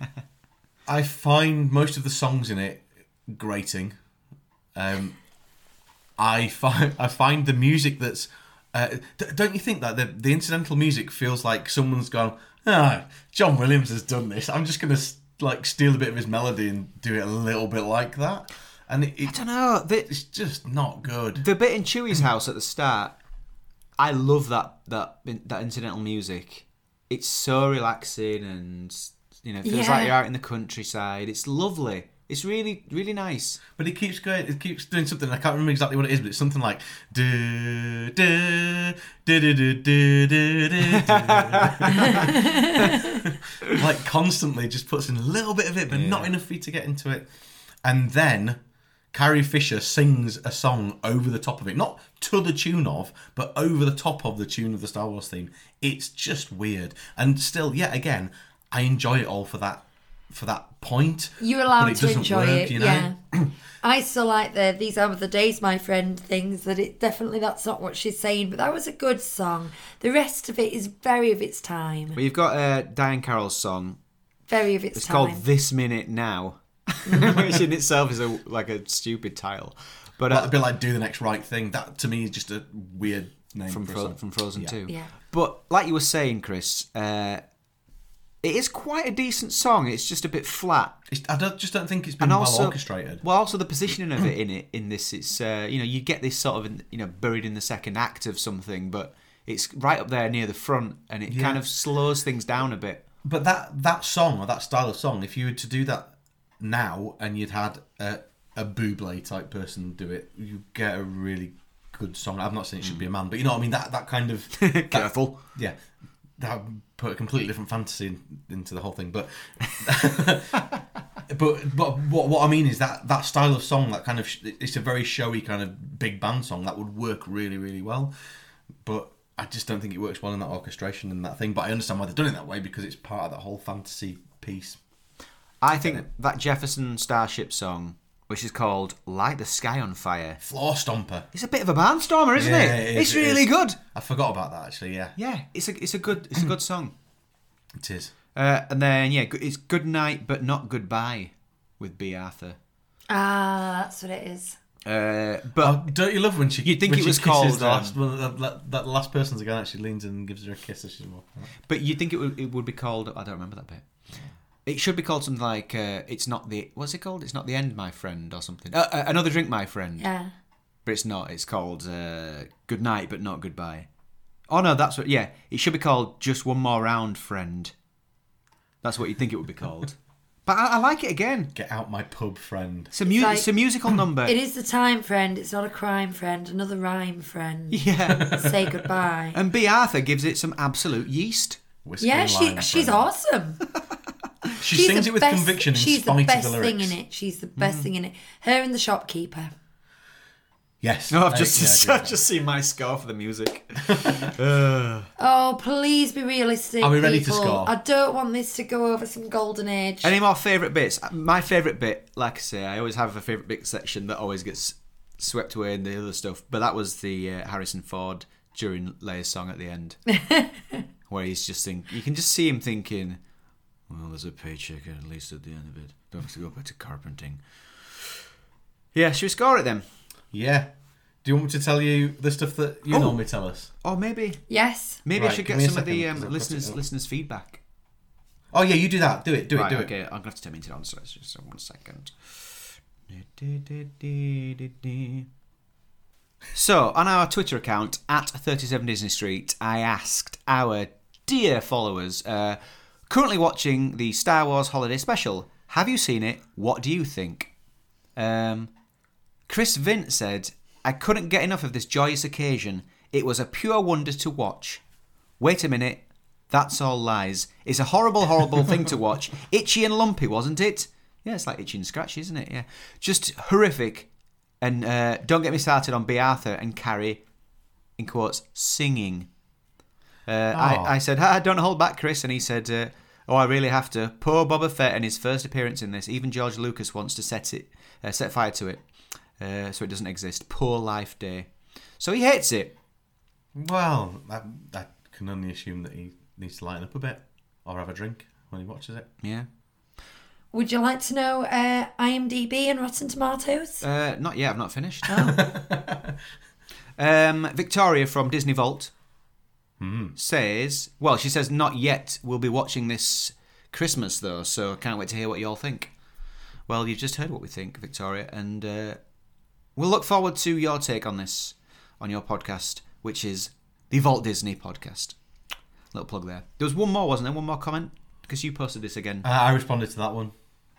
I find most of the songs in it grating. Um, I find I find the music that's. Uh, d- don't you think that the the incidental music feels like someone's gone? Ah, John Williams has done this. I'm just gonna like steal a bit of his melody and do it a little bit like that, and it, I it, don't know. The, it's just not good. the bit in Chewie's house at the start, I love that that that incidental music. It's so relaxing, and you know, it feels Yeah. like you're out in the countryside. It's lovely. It's really, really nice. But it keeps going. It keeps doing something. I can't remember exactly what it is, but it's something like do do do do do do do do. Like constantly, just puts in a little bit of it, but not Yeah. enough for you to get into it. And then Carrie Fisher sings a song over the top of it, not to the tune of, but over the top of the tune of the Star Wars theme. It's just weird, and still, yet again, I enjoy it all for that. For that point, You're but allowed it to doesn't enjoy work, it, you know? yeah. I still like the "These Are the Days, My Friend" things. That it definitely that's not what she's saying, but that was a good song. The rest of it is very of its time, Well, you've got uh, Diane Carroll's song. very of its It's time. called "This Minute Now," which in itself is a like a stupid title. But Well, uh, a bit like "Do the Next Right Thing." That to me is just a weird name from for a Fro- song. from Frozen Yeah. Two. Yeah. But like you were saying, Chris, uh, it is quite a decent song. It's just a bit flat. It's, I don't, just don't think it's been And well also, orchestrated. well, also the positioning of it in it in this, it's uh, you know, you get this sort of you know buried in the second act of something, but it's right up there near the front, and it Yeah. kind of slows things down a bit. But that that song or that style of song, if you were to do that now and you'd had a, a Bublé type person do it, you get a really good song. I'm not saying it should be a man, but you know what I mean. That that kind of that- Careful. yeah, that would put a completely different fantasy in, into the whole thing. But but but what what I mean is that that style of song, that kind of sh- it's a very showy kind of big band song that would work really really well. But I just don't think it works well in that orchestration and that thing. But I understand why they've done it that way because it's part of that whole fantasy piece. I think that Jefferson Starship song which is called Light the Sky on Fire. Floor stomper. It's a bit of a barnstormer, isn't Yeah, it? it is, It's it really is. good. I forgot about that actually. Yeah, Yeah, it's a it's a good it's a good song. it is. Uh, and then yeah, go- it's Good Night but Not Goodbye with B. Arthur. Ah, that's what it is. Uh, but Oh, don't you love when she? You'd think when it she was kisses called, the last, um, well, that, that, that last person's again actually leans in and gives her a kiss as she's walking out. but you'd think it would it would be called. I don't remember that bit. It should be called something like uh, it's not the what's it called? It's not the end, my friend, or something. Uh, uh, another drink, my friend. Yeah. But it's not. It's called uh, Good Night but Not Goodbye. Oh no, that's what. Yeah, it should be called Just One More Round, Friend. That's what you'd think it would be called. But I, I like it again. Get out my pub, friend. It's a, mu- like- it's a musical number. It is the time, friend. It's not a crime, friend. Another rhyme, friend. Yeah. Say goodbye. And B. Arthur gives it some absolute yeast. Whiskey Yeah, and she lime, she's friend. awesome. She She's sings the it with best- conviction in She's spite the best of the lyrics. thing in it. She's the best thing in it. Her and the shopkeeper. Yes. No, I've I- just yeah, I I've agree. just seen my score for the music. Oh, please be realistic. Are we ready to people. score? I don't want this to go over some golden age. Any more favourite bits? My favourite bit, like I say, I always have a favourite bit section that always gets swept away in the other stuff. But that was the uh, Harrison Ford during Leia's song at the end, where he's just think you can just see him thinking, "Well, there's a paycheck at least at the end of it. Don't have to go back to carpenting." Yeah, should we score it then? Yeah. Do you want me to tell you the stuff that you Oh. normally tell us? Or maybe Yes. maybe I Right, should give get me a some of second, the 'cause um, I've got listeners it up. listeners feedback. Oh yeah, you do that. Do it. Do it. Right, do okay, it. I'm gonna have to turn it on. So it's just one second. So on our Twitter account at thirty-seven Disney Street, I asked our dear followers, uh, currently watching the Star Wars Holiday Special. Have you seen it? What do you think? Um, Chris Vint said, I couldn't get enough of this joyous occasion. It was a pure wonder to watch. Wait a minute. That's all lies. It's a horrible, horrible thing to watch. Itchy and lumpy, wasn't it? Yeah, it's like itchy and scratchy, isn't it? Yeah. Just horrific. And uh, don't get me started on B. Arthur and Carrie, in quotes, singing. Uh, Oh. I, I said, ah, don't hold back, Chris. And he said, uh, oh, I really have to. Poor Boba Fett and his first appearance in this. Even George Lucas wants to set it, uh, set fire to it. Uh, so it doesn't exist. Poor life day. So he hates it. Well, I, I can only assume that he needs to lighten up a bit or have a drink when he watches it. Yeah. Would you like to know uh, IMDb and Rotten Tomatoes? Uh, not yet. I've not finished. um, Victoria from Disney Vault says, well, she says, not yet. We'll be watching this Christmas, though, so I can't wait to hear what you all think. Well, you've just heard what we think, Victoria, and uh, we'll look forward to your take on this on your podcast, which is the Vault Disney podcast. Little plug there. There was one more, wasn't there? One more comment? Because you posted this again. Uh, I responded to that one.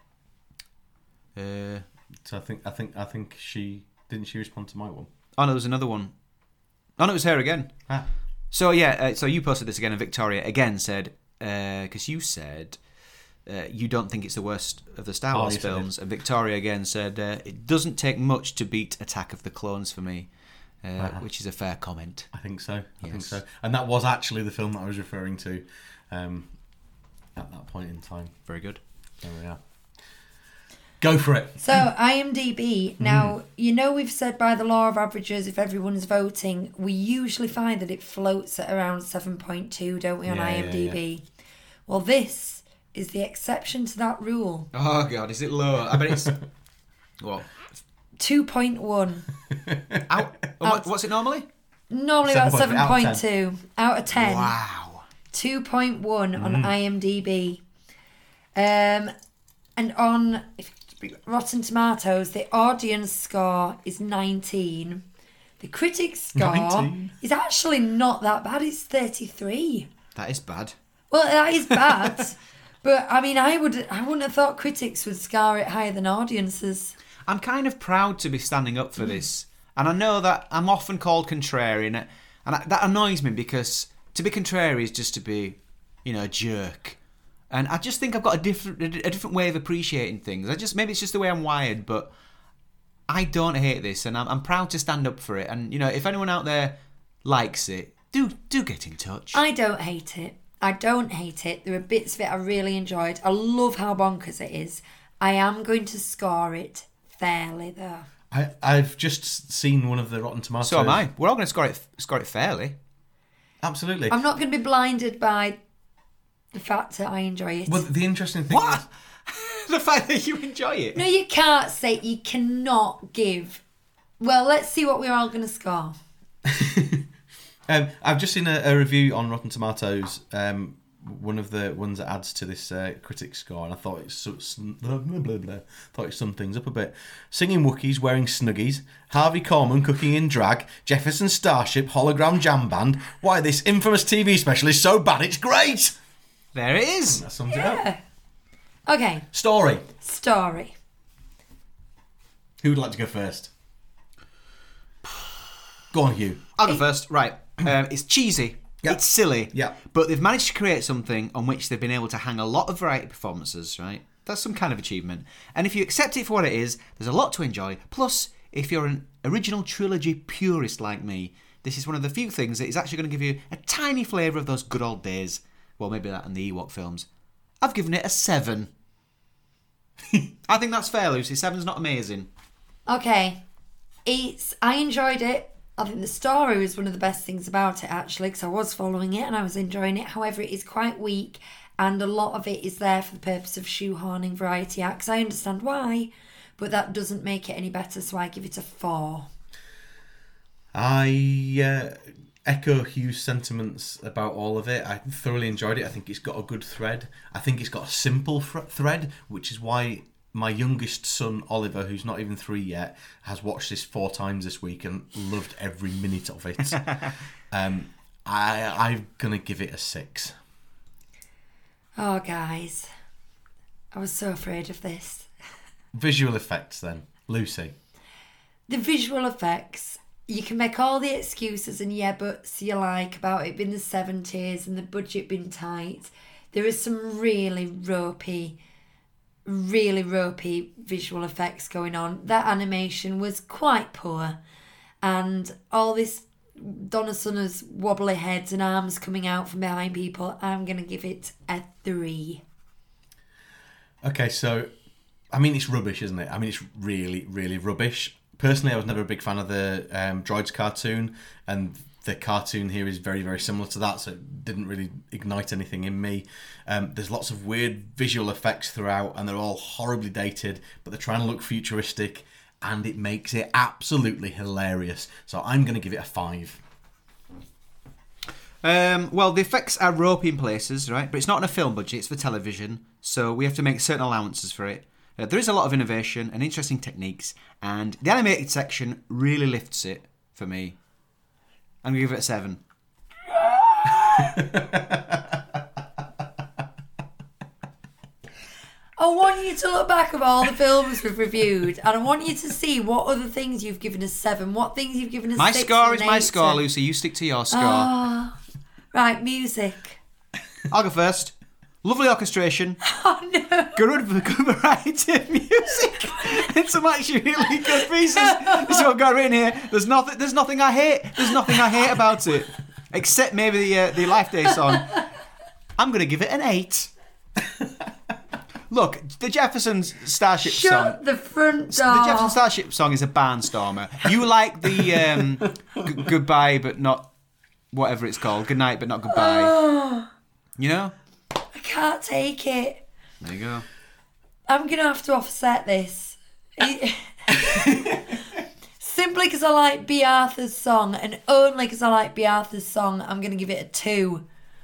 Uh, So I think I think I think she didn't she respond to my one. oh, no, there was another one. Oh, no, it was her again. Ah. So yeah, uh, so you posted this again, and Victoria again said, because uh, you said uh, you don't think it's the worst of the Star Oh, Wars yes, I did. films, and Victoria again said uh, it doesn't take much to beat Attack of the Clones for me, uh, Uh-huh. which is a fair comment. I think so. I think Yes. so. And that was actually the film that I was referring to um, at that point in time. Very good. There we are. Go for it. So IMDb, now, you know we've said by the law of averages, if everyone's voting, we usually find that it floats at around seven point two, don't we, on Yeah, yeah, IMDb? Well, this is the exception to that rule. Oh God, is it low? I bet it's what? two point one. Out, oh, what- what's it normally? Normally Seven about point- seven out of point two. Out of ten. Wow. two point one on IMDb. Um, and on if, Rotten Tomatoes, the audience score is nineteen. The critics score nineteen? is actually not that bad. It's thirty-three. That is bad. Well, that is bad. But I mean, I would I wouldn't have thought critics would score it higher than audiences. I'm kind of proud to be standing up for this. And I know that I'm often called contrarian, and I, that annoys me because to be contrary is just to be, you know, a jerk. And I just think I've got a different a different way of appreciating things. I just maybe it's just the way I'm wired, but I don't hate this, and I'm, I'm proud to stand up for it. And you know, if anyone out there likes it, do do get in touch. I don't hate it. I don't hate it. There are bits of it I really enjoyed. I love how bonkers it is. I am going to score it fairly, though. I, I've just seen one of the Rotten Tomatoes. So am I. We're all going to score it score it fairly. Absolutely. I'm not going to be blinded by the fact that I enjoy it. Well, the interesting thing What? is... The fact that you enjoy it. No, you can't say, you cannot give. Well, let's see what we're all going to score. um, I've just seen a, a review on Rotten Tomatoes, um, one of the ones that adds to this uh, critic score, and I thought it's so, blah, blah, blah, blah. thought it summed things up a bit. Singing Wookiees wearing Snuggies, Harvey Korman cooking in drag, Jefferson Starship hologram jam band. Why, this infamous T V special is so bad it's great! There it is. That sums it up. Okay. Story. Story. Who would like to go first? Go on, Hugh. I'll go first. Right. Um, it's cheesy. Yep. It's silly. Yeah. But they've managed to create something on which they've been able to hang a lot of variety performances, right? That's some kind of achievement. And if you accept it for what it is, there's a lot to enjoy. Plus, if you're an original trilogy purist like me, this is one of the few things that is actually going to give you a tiny flavour of those good old days. Well, maybe that and the Ewok films. I've given it a seven. I think that's fair, Lucy. Seven's not amazing. Okay. It's. I enjoyed it. I think the story was one of the best things about it, actually, because I was following it and I was enjoying it. However, it is quite weak, and a lot of it is there for the purpose of shoehorning variety acts. I understand why, but that doesn't make it any better, so I give it a four. I uh, echo Hugh's sentiments about all of it. I thoroughly enjoyed it. I think it's got a good thread. I think it's got a simple fr- thread, which is why my youngest son, Oliver, who's not even three yet, has watched this four times this week and loved every minute of it. um, I, I'm going to give it a six. Oh, guys. I was so afraid of this. Visual effects, then. Lucy. The visual effects, you can make all the excuses and yeah buts you like about it being the seventies and the budget being tight. There is some really ropey, really ropey visual effects going on. That animation was quite poor. And all this Donna Summer's wobbly heads and arms coming out from behind people, I'm going to give it a three. Okay, so, I mean, it's rubbish, isn't it? I mean, it's really, really rubbish. Personally, I was never a big fan of the um, Droids cartoon, and the cartoon here is very, very similar to that, so it didn't really ignite anything in me. Um, there's lots of weird visual effects throughout, and they're all horribly dated, but they're trying to look futuristic, and it makes it absolutely hilarious. So I'm going to give it a five. Um, well, the effects are ropey in places, right? But it's not on a film budget, it's for television, so we have to make certain allowances for it. Uh, there is a lot of innovation and interesting techniques, and the animated section really lifts it for me. I'm going to give it a seven. I want you to look back at all the films we've reviewed, and I want you to see what other things you've given us seven, what things you've given us My six score and is my eight score, to. Lucy. You stick to your score. Oh, right, music. I'll go first. Lovely orchestration. Oh no. Good, good variety of music. And some actually really good pieces. This is what I've got written here. There's nothing. There's nothing I hate. There's nothing I hate about it, except maybe the uh, the Life Day song. I'm gonna give it an eight. Look, the Jeffersons Starship Shut song. the front door. The Jefferson Starship song is a barnstormer. You like the um, g- goodbye, but not whatever it's called. Good night, but not goodbye. Oh, You know. I can't take it. There you go. I'm gonna have to offset this. Simply because I like B. Arthur's song, and only because I like B. Arthur's song, I'm gonna give it a two.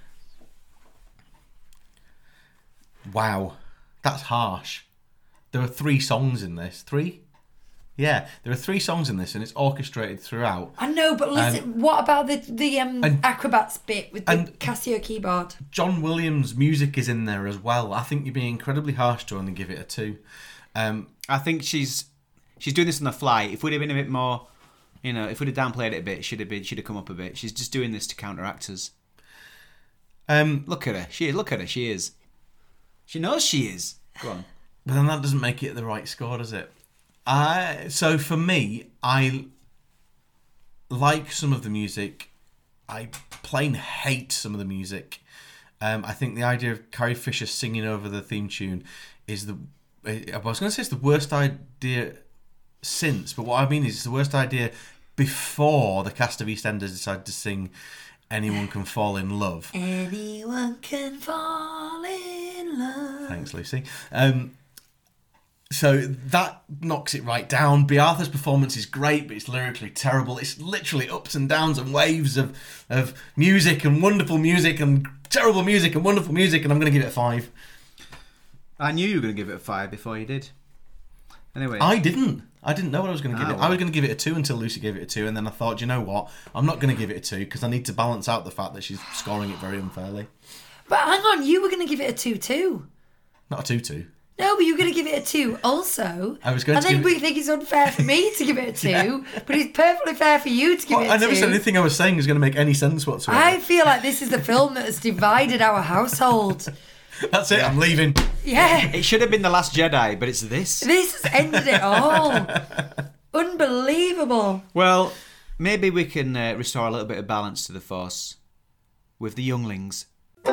Wow, that's harsh. There are three songs in this. Three? Yeah, there are three songs in this, and it's orchestrated throughout. I know, but listen, what about the the um, and- acrobats bit with the and- Casio keyboard? John Williams' music is in there as well. I think you're being incredibly harsh to only give it a two. Um, I think she's she's doing this on the fly. If we'd have been a bit more, you know, if we'd have downplayed it a bit, she'd have been she'd have come up a bit. She's just doing this to counteract us. um, Look at her. She look at her. She is. She knows she is. Go on. but then that doesn't make it the right score, does it? I so for me, I like some of the music. I plain hate some of the music. Um, I think the idea of Carrie Fisher singing over the theme tune is the. I was going to say it's the worst idea since, but what I mean is it's the worst idea before the cast of EastEnders decided to sing Anyone Can Fall in Love. Anyone can fall in love. Thanks, Lucy. Um, so that knocks it right down. Bea Arthur's performance is great, but it's lyrically terrible. It's literally ups and downs and waves of, of music and wonderful music and terrible music and wonderful music, and I'm going to give it a five. I knew you were going to give it a five before you did. Anyway. I didn't. I didn't know what I was going to give Ah, it. well. I was going to give it a two until Lucy gave it a two, and then I thought, you know what? I'm not going to give it a two because I need to balance out the fact that she's scoring it very unfairly. But hang on, you were going to give it a two too. Not a two-two. No, but you were going to give it a two also. I was going and to then give we it- think it's unfair for me to give it a two, but it's perfectly fair for you to give Well, it a I never two. said anything I was saying was going to make any sense whatsoever. I feel like this is the film that has divided our household. That's it. I'm leaving. Yeah. It should have been The Last Jedi, but it's this. This has ended it all. Unbelievable. Well, maybe we can uh, restore a little bit of balance to the Force with the younglings.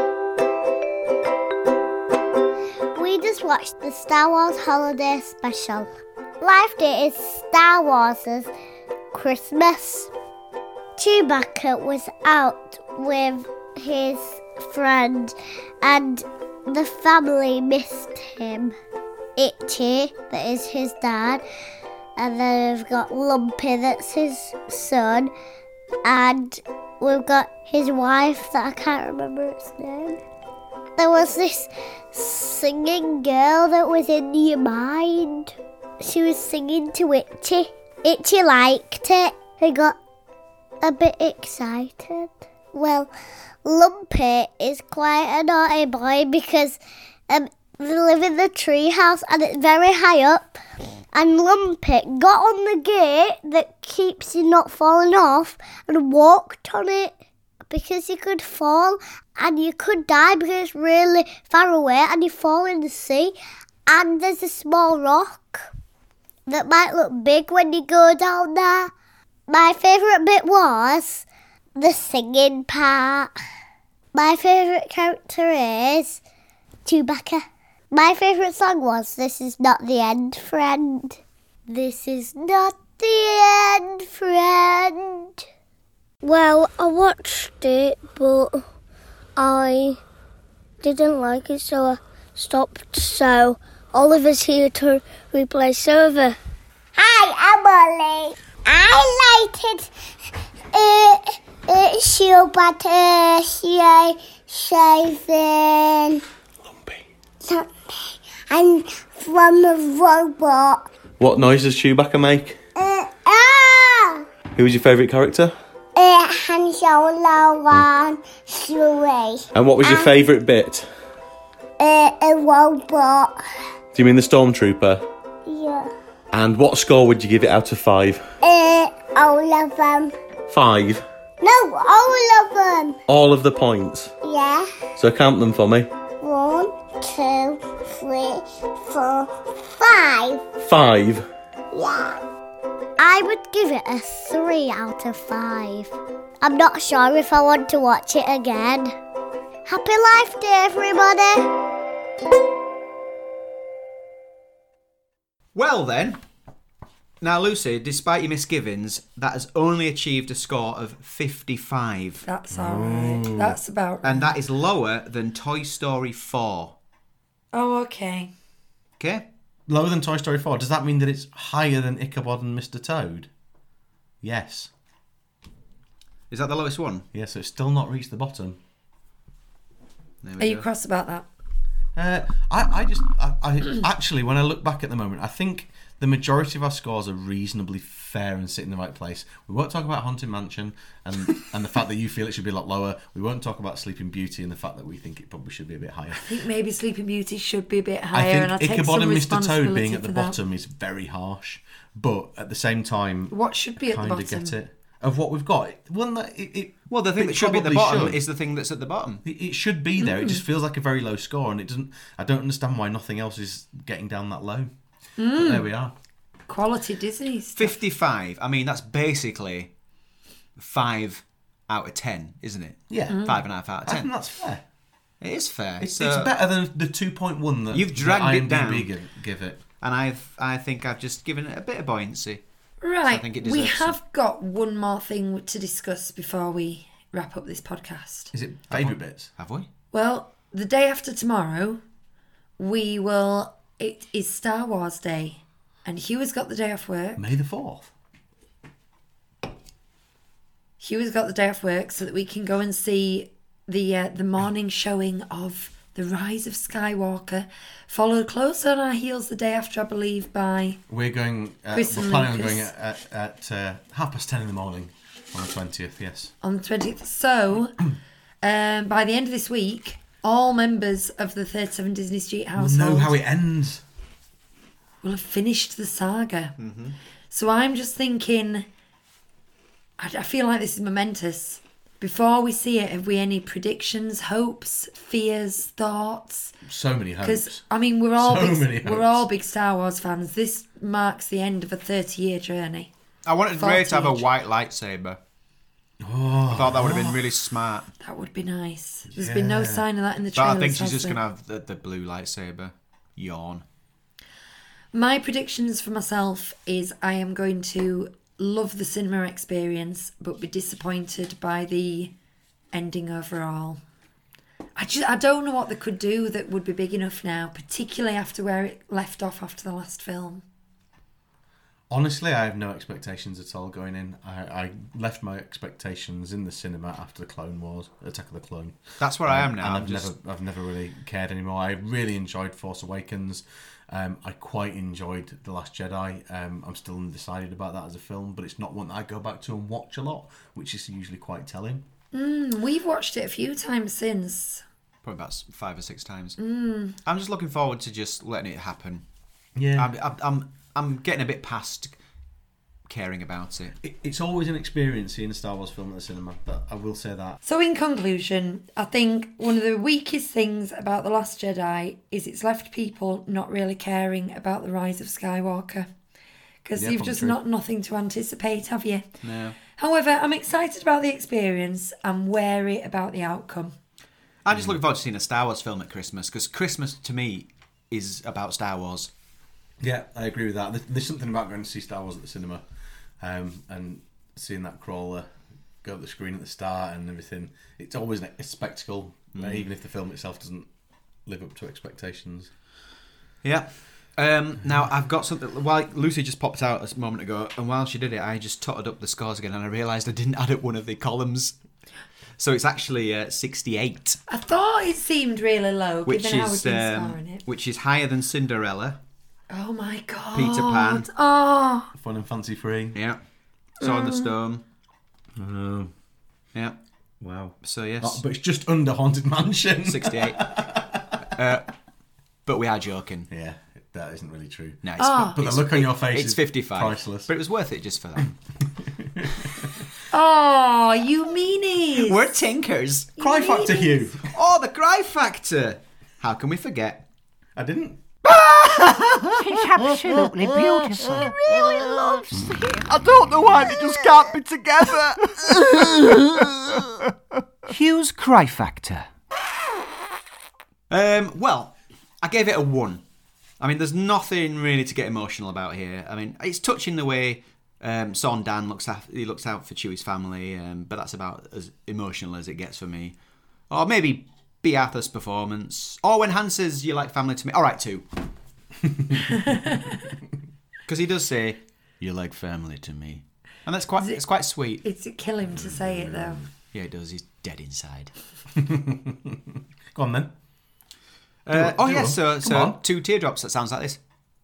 We just watched the Star Wars Holiday Special. Life Day is Star Wars' Christmas. Chewbacca was out with his friend and the family missed him. Itchy, that is his dad, and then we've got Lumpy, that's his son, and we've got his wife that I can't remember its name. There was this singing girl that was in your mind. She was singing to Itchy. Itchy liked it. He got a bit excited. Well, Lumpy is quite a naughty boy because um, they live in the tree house and it's very high up. And Lumpy got on the gate that keeps you not falling off and walked on it because you could fall and you could die because it's really far away and you fall in the sea. And there's a small rock that might look big when you go down there. My favourite bit was the singing part. My favourite character is Chewbacca. My favourite song was This Is Not the End, Friend. This is not the end, friend. Well, I watched it, but I didn't like it, so I stopped. So Oliver's here to replace Silver. Hi, I'm Ollie. I liked it. Uh, uh, Chewbacca uh, saving something and from a robot. What noise does Chewbacca make? Uh, ah! Who's your favourite character? Uh, Han Solo and Chewie. And what was your Um, favourite bit? Uh, a robot. Do you mean the Stormtrooper? Yeah. And what score would you give it out of five? Uh, all of them. Five? No, all of them. All of the points. Yeah. So count them for me. One, two, three, four, five. Five. Yeah. I would give it a three out of five. I'm not sure if I want to watch it again. Happy Life Day, everybody. Well then, now Lucy, despite your misgivings, that has only achieved a score of fifty-five. That's all right. That's about right. And that is lower than Toy Story four. Oh, okay. Okay? Lower than Toy Story four. Does that mean that it's higher than Ichabod and Mister Toad? Yes. Is that the lowest one? Yes, so it's still not reached the bottom. There Are we you go. cross about that? Uh, I, I just, I, I actually, when I look back at the moment, I think the majority of our scores are reasonably fair and sit in the right place. We won't talk about Haunted Mansion and, and the fact that you feel it should be a lot lower. We won't talk about Sleeping Beauty and the fact that we think it probably should be a bit higher. I think maybe Sleeping Beauty should be a bit I higher, and I think take Ichabod some and Mister Toad responsibility being at the for that. bottom is very harsh, but at the same time, What should be at the kind of bottom? get it. Of what we've got, one that it, it Well, the thing it that should be at the probably bottom should. is the thing that's at the bottom. It, it should be there. It just feels like a very low score, and it doesn't. I don't understand why nothing else is getting down that low. But there we are. Quality Disney stuff. fifty-five. I mean, that's basically five out of ten, isn't it? Yeah, Five and a half out of I think ten. that's fair. It is fair. It's, So- it's better than the two point one that You've dragged that it IMDb down. Give, give it. and I've I think I've just given it a bit of buoyancy. Right, So I think it we deserves have got one more thing to discuss before we wrap up this podcast. Is it favourite bits? Have we? Well, the day after tomorrow, we will. It is Star Wars Day, and Hugh has got the day off work. May the fourth. Hugh has got the day off work so that we can go and see the uh, the morning showing of The Rise of Skywalker, followed close on our heels the day after, I believe, by We're going. Uh, Chris we're and planning on Lucas. going at, at, at uh, half past ten in the morning on the twentieth. Yes. on the twentieth. So, um, by the end of this week, all members of the thirty-seven Disney Street We'll household know how it ends. will have finished the saga. So I'm just thinking, I, I feel like this is momentous. Before we see it, have we any predictions, hopes, fears, thoughts? So many Because hopes. I mean, we're all So big, many we're hopes. all big Star Wars fans. This marks the end of a thirty-year journey. I wanted Ray to have a Voltage. white lightsaber. Oh, I thought that would have been really smart. That would be nice. There's been no Yeah. sign of that in the But trailers. I think she's has just there? going to have the, the blue lightsaber. Yawn. My predictions for myself is I am going to love the cinema experience, but be disappointed by the ending overall. I just I don't know what they could do that would be big enough now, particularly after where it left off after the last film. Honestly, I have no expectations at all going in. I, I left my expectations in the cinema after the Clone Wars, Attack of the Clone. That's where I am now. And I'm I've just- never, I've never really cared anymore. I really enjoyed Force Awakens. Um, I quite enjoyed The Last Jedi. Um, I'm still undecided about that as a film, but it's not one that I go back to and watch a lot, which is usually quite telling. Mm, we've watched it a few times since. Probably about s- five or six times. Mm. I'm just looking forward to just letting it happen. Yeah, I'm, I'm, I'm, I'm getting a bit past caring about it. it, it's always an experience seeing a Star Wars film at the cinema. But I will say that. So in conclusion, I think one of the weakest things about The Last Jedi is it's left people not really caring about the rise of Skywalker. Because Yeah, you've probably just true. not nothing to anticipate, have you? No. However, I'm excited about the experience. I'm wary about the outcome. I'm just looking forward to seeing a Star Wars film at Christmas, because Christmas to me is about Star Wars. Yeah, I agree with that. There's- There's something about going to see Star Wars at the cinema, um, and seeing that crawler go up the screen at the start and everything. It's always a spectacle, uh, even if the film itself doesn't live up to expectations. Yeah. Um, now, I've got something. While Lucy just popped out a moment ago, and while she did it, I just totted up the scores again, and I realised I didn't add up one of the columns. So it's actually uh, sixty-eight, I thought it seemed really low, which given how we've is been um, scoring it. which is higher than Cinderella. Oh my god. Peter Pan. Oh. Fun and fancy free. Yeah. Sword in the Stone. Oh, Yeah. wow. So yes, Oh, but it's just under Haunted Mansion. sixty-eight. uh, but we are joking. Yeah, that isn't really true. No, it's, Oh. But the it's- look on your face it's is fifty-five. priceless. But it was worth it just for that. Oh, you meanies. We're tinkers. Cry factor, Hugh. Oh, the cry factor. How can we forget? I didn't. It's absolutely beautiful. Really loves him. I don't know why they just can't be together. Hugh's Cry Factor. Um, well, I gave it a one. I mean, there's nothing really to get emotional about here. I mean, it's touching the way um, Son Dan looks out, he looks out for Chewie's family, um, but that's about as emotional as it gets for me. Or maybe B. Arthur's performance. Or when Han says, "You like family to me." All right, two. Because he does say, "You like family to me," and that's quite it's quite sweet. It's a kill him to say it though. Yeah, he does. He's dead inside. Go on then. Uh, it, oh do yes, it. so Come so on. two teardrops. That sounds like this.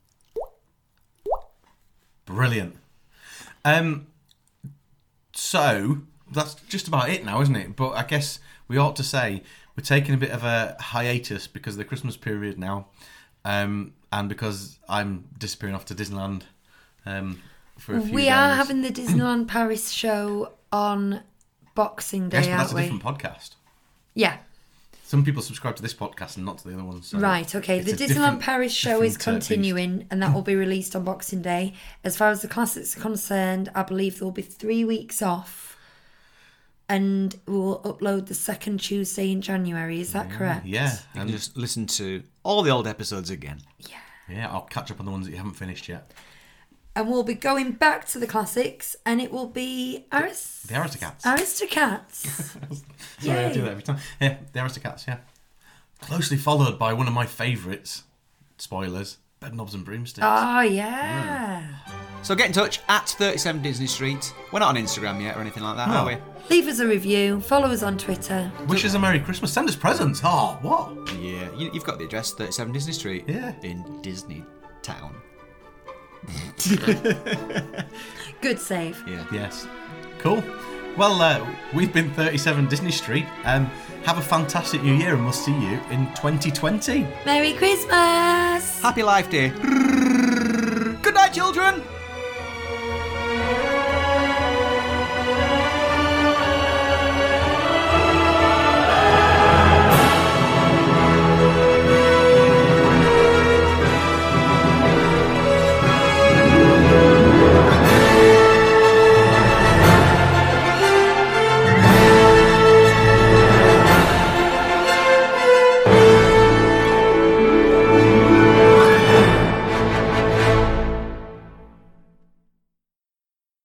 Brilliant. Um, so that's just about it now, isn't it? But I guess we ought to say we're taking a bit of a hiatus because of the Christmas period now, um, and because I'm disappearing off to Disneyland um, for a few We days. are having the Disneyland Paris show on Boxing Day, Yes, but that's aren't a we? different podcast. Yeah. Some people subscribe to this podcast and not to the other ones. So Right, okay. it's The a Disneyland different- Paris show is different, uh, beast. continuing and that will be released on Boxing Day. As far as the classics are concerned, I believe there will be three weeks off and we'll upload the second Tuesday in January. Is that correct? Yeah, You and can just listen to all the old episodes again. Yeah, I'll catch up on the ones that you haven't finished yet. And we'll be going back to the classics, and it will be Aris- The Aristocats. Aristocats. Sorry, I do Yay. that every time. Yeah, the Aristocats, yeah. Closely followed by one of my favourites, spoilers, Bedknobs and Broomsticks. Oh, yeah. So get in touch at thirty-seven Disney Street. We're not on Instagram yet or anything like that, No. are we? Leave us a review. Follow us on Twitter. Wish us a Merry Christmas. Send us presents. Oh, what? Yeah, you, you've got the address, thirty-seven Disney Street. Yeah. In Disney Town. Good save. Yeah. Yes. Cool. Well, uh, we've been thirty-seven Disney Street. Um, have a fantastic new year and we'll see you in twenty twenty. Merry Christmas! Happy Life Day. Good night, children.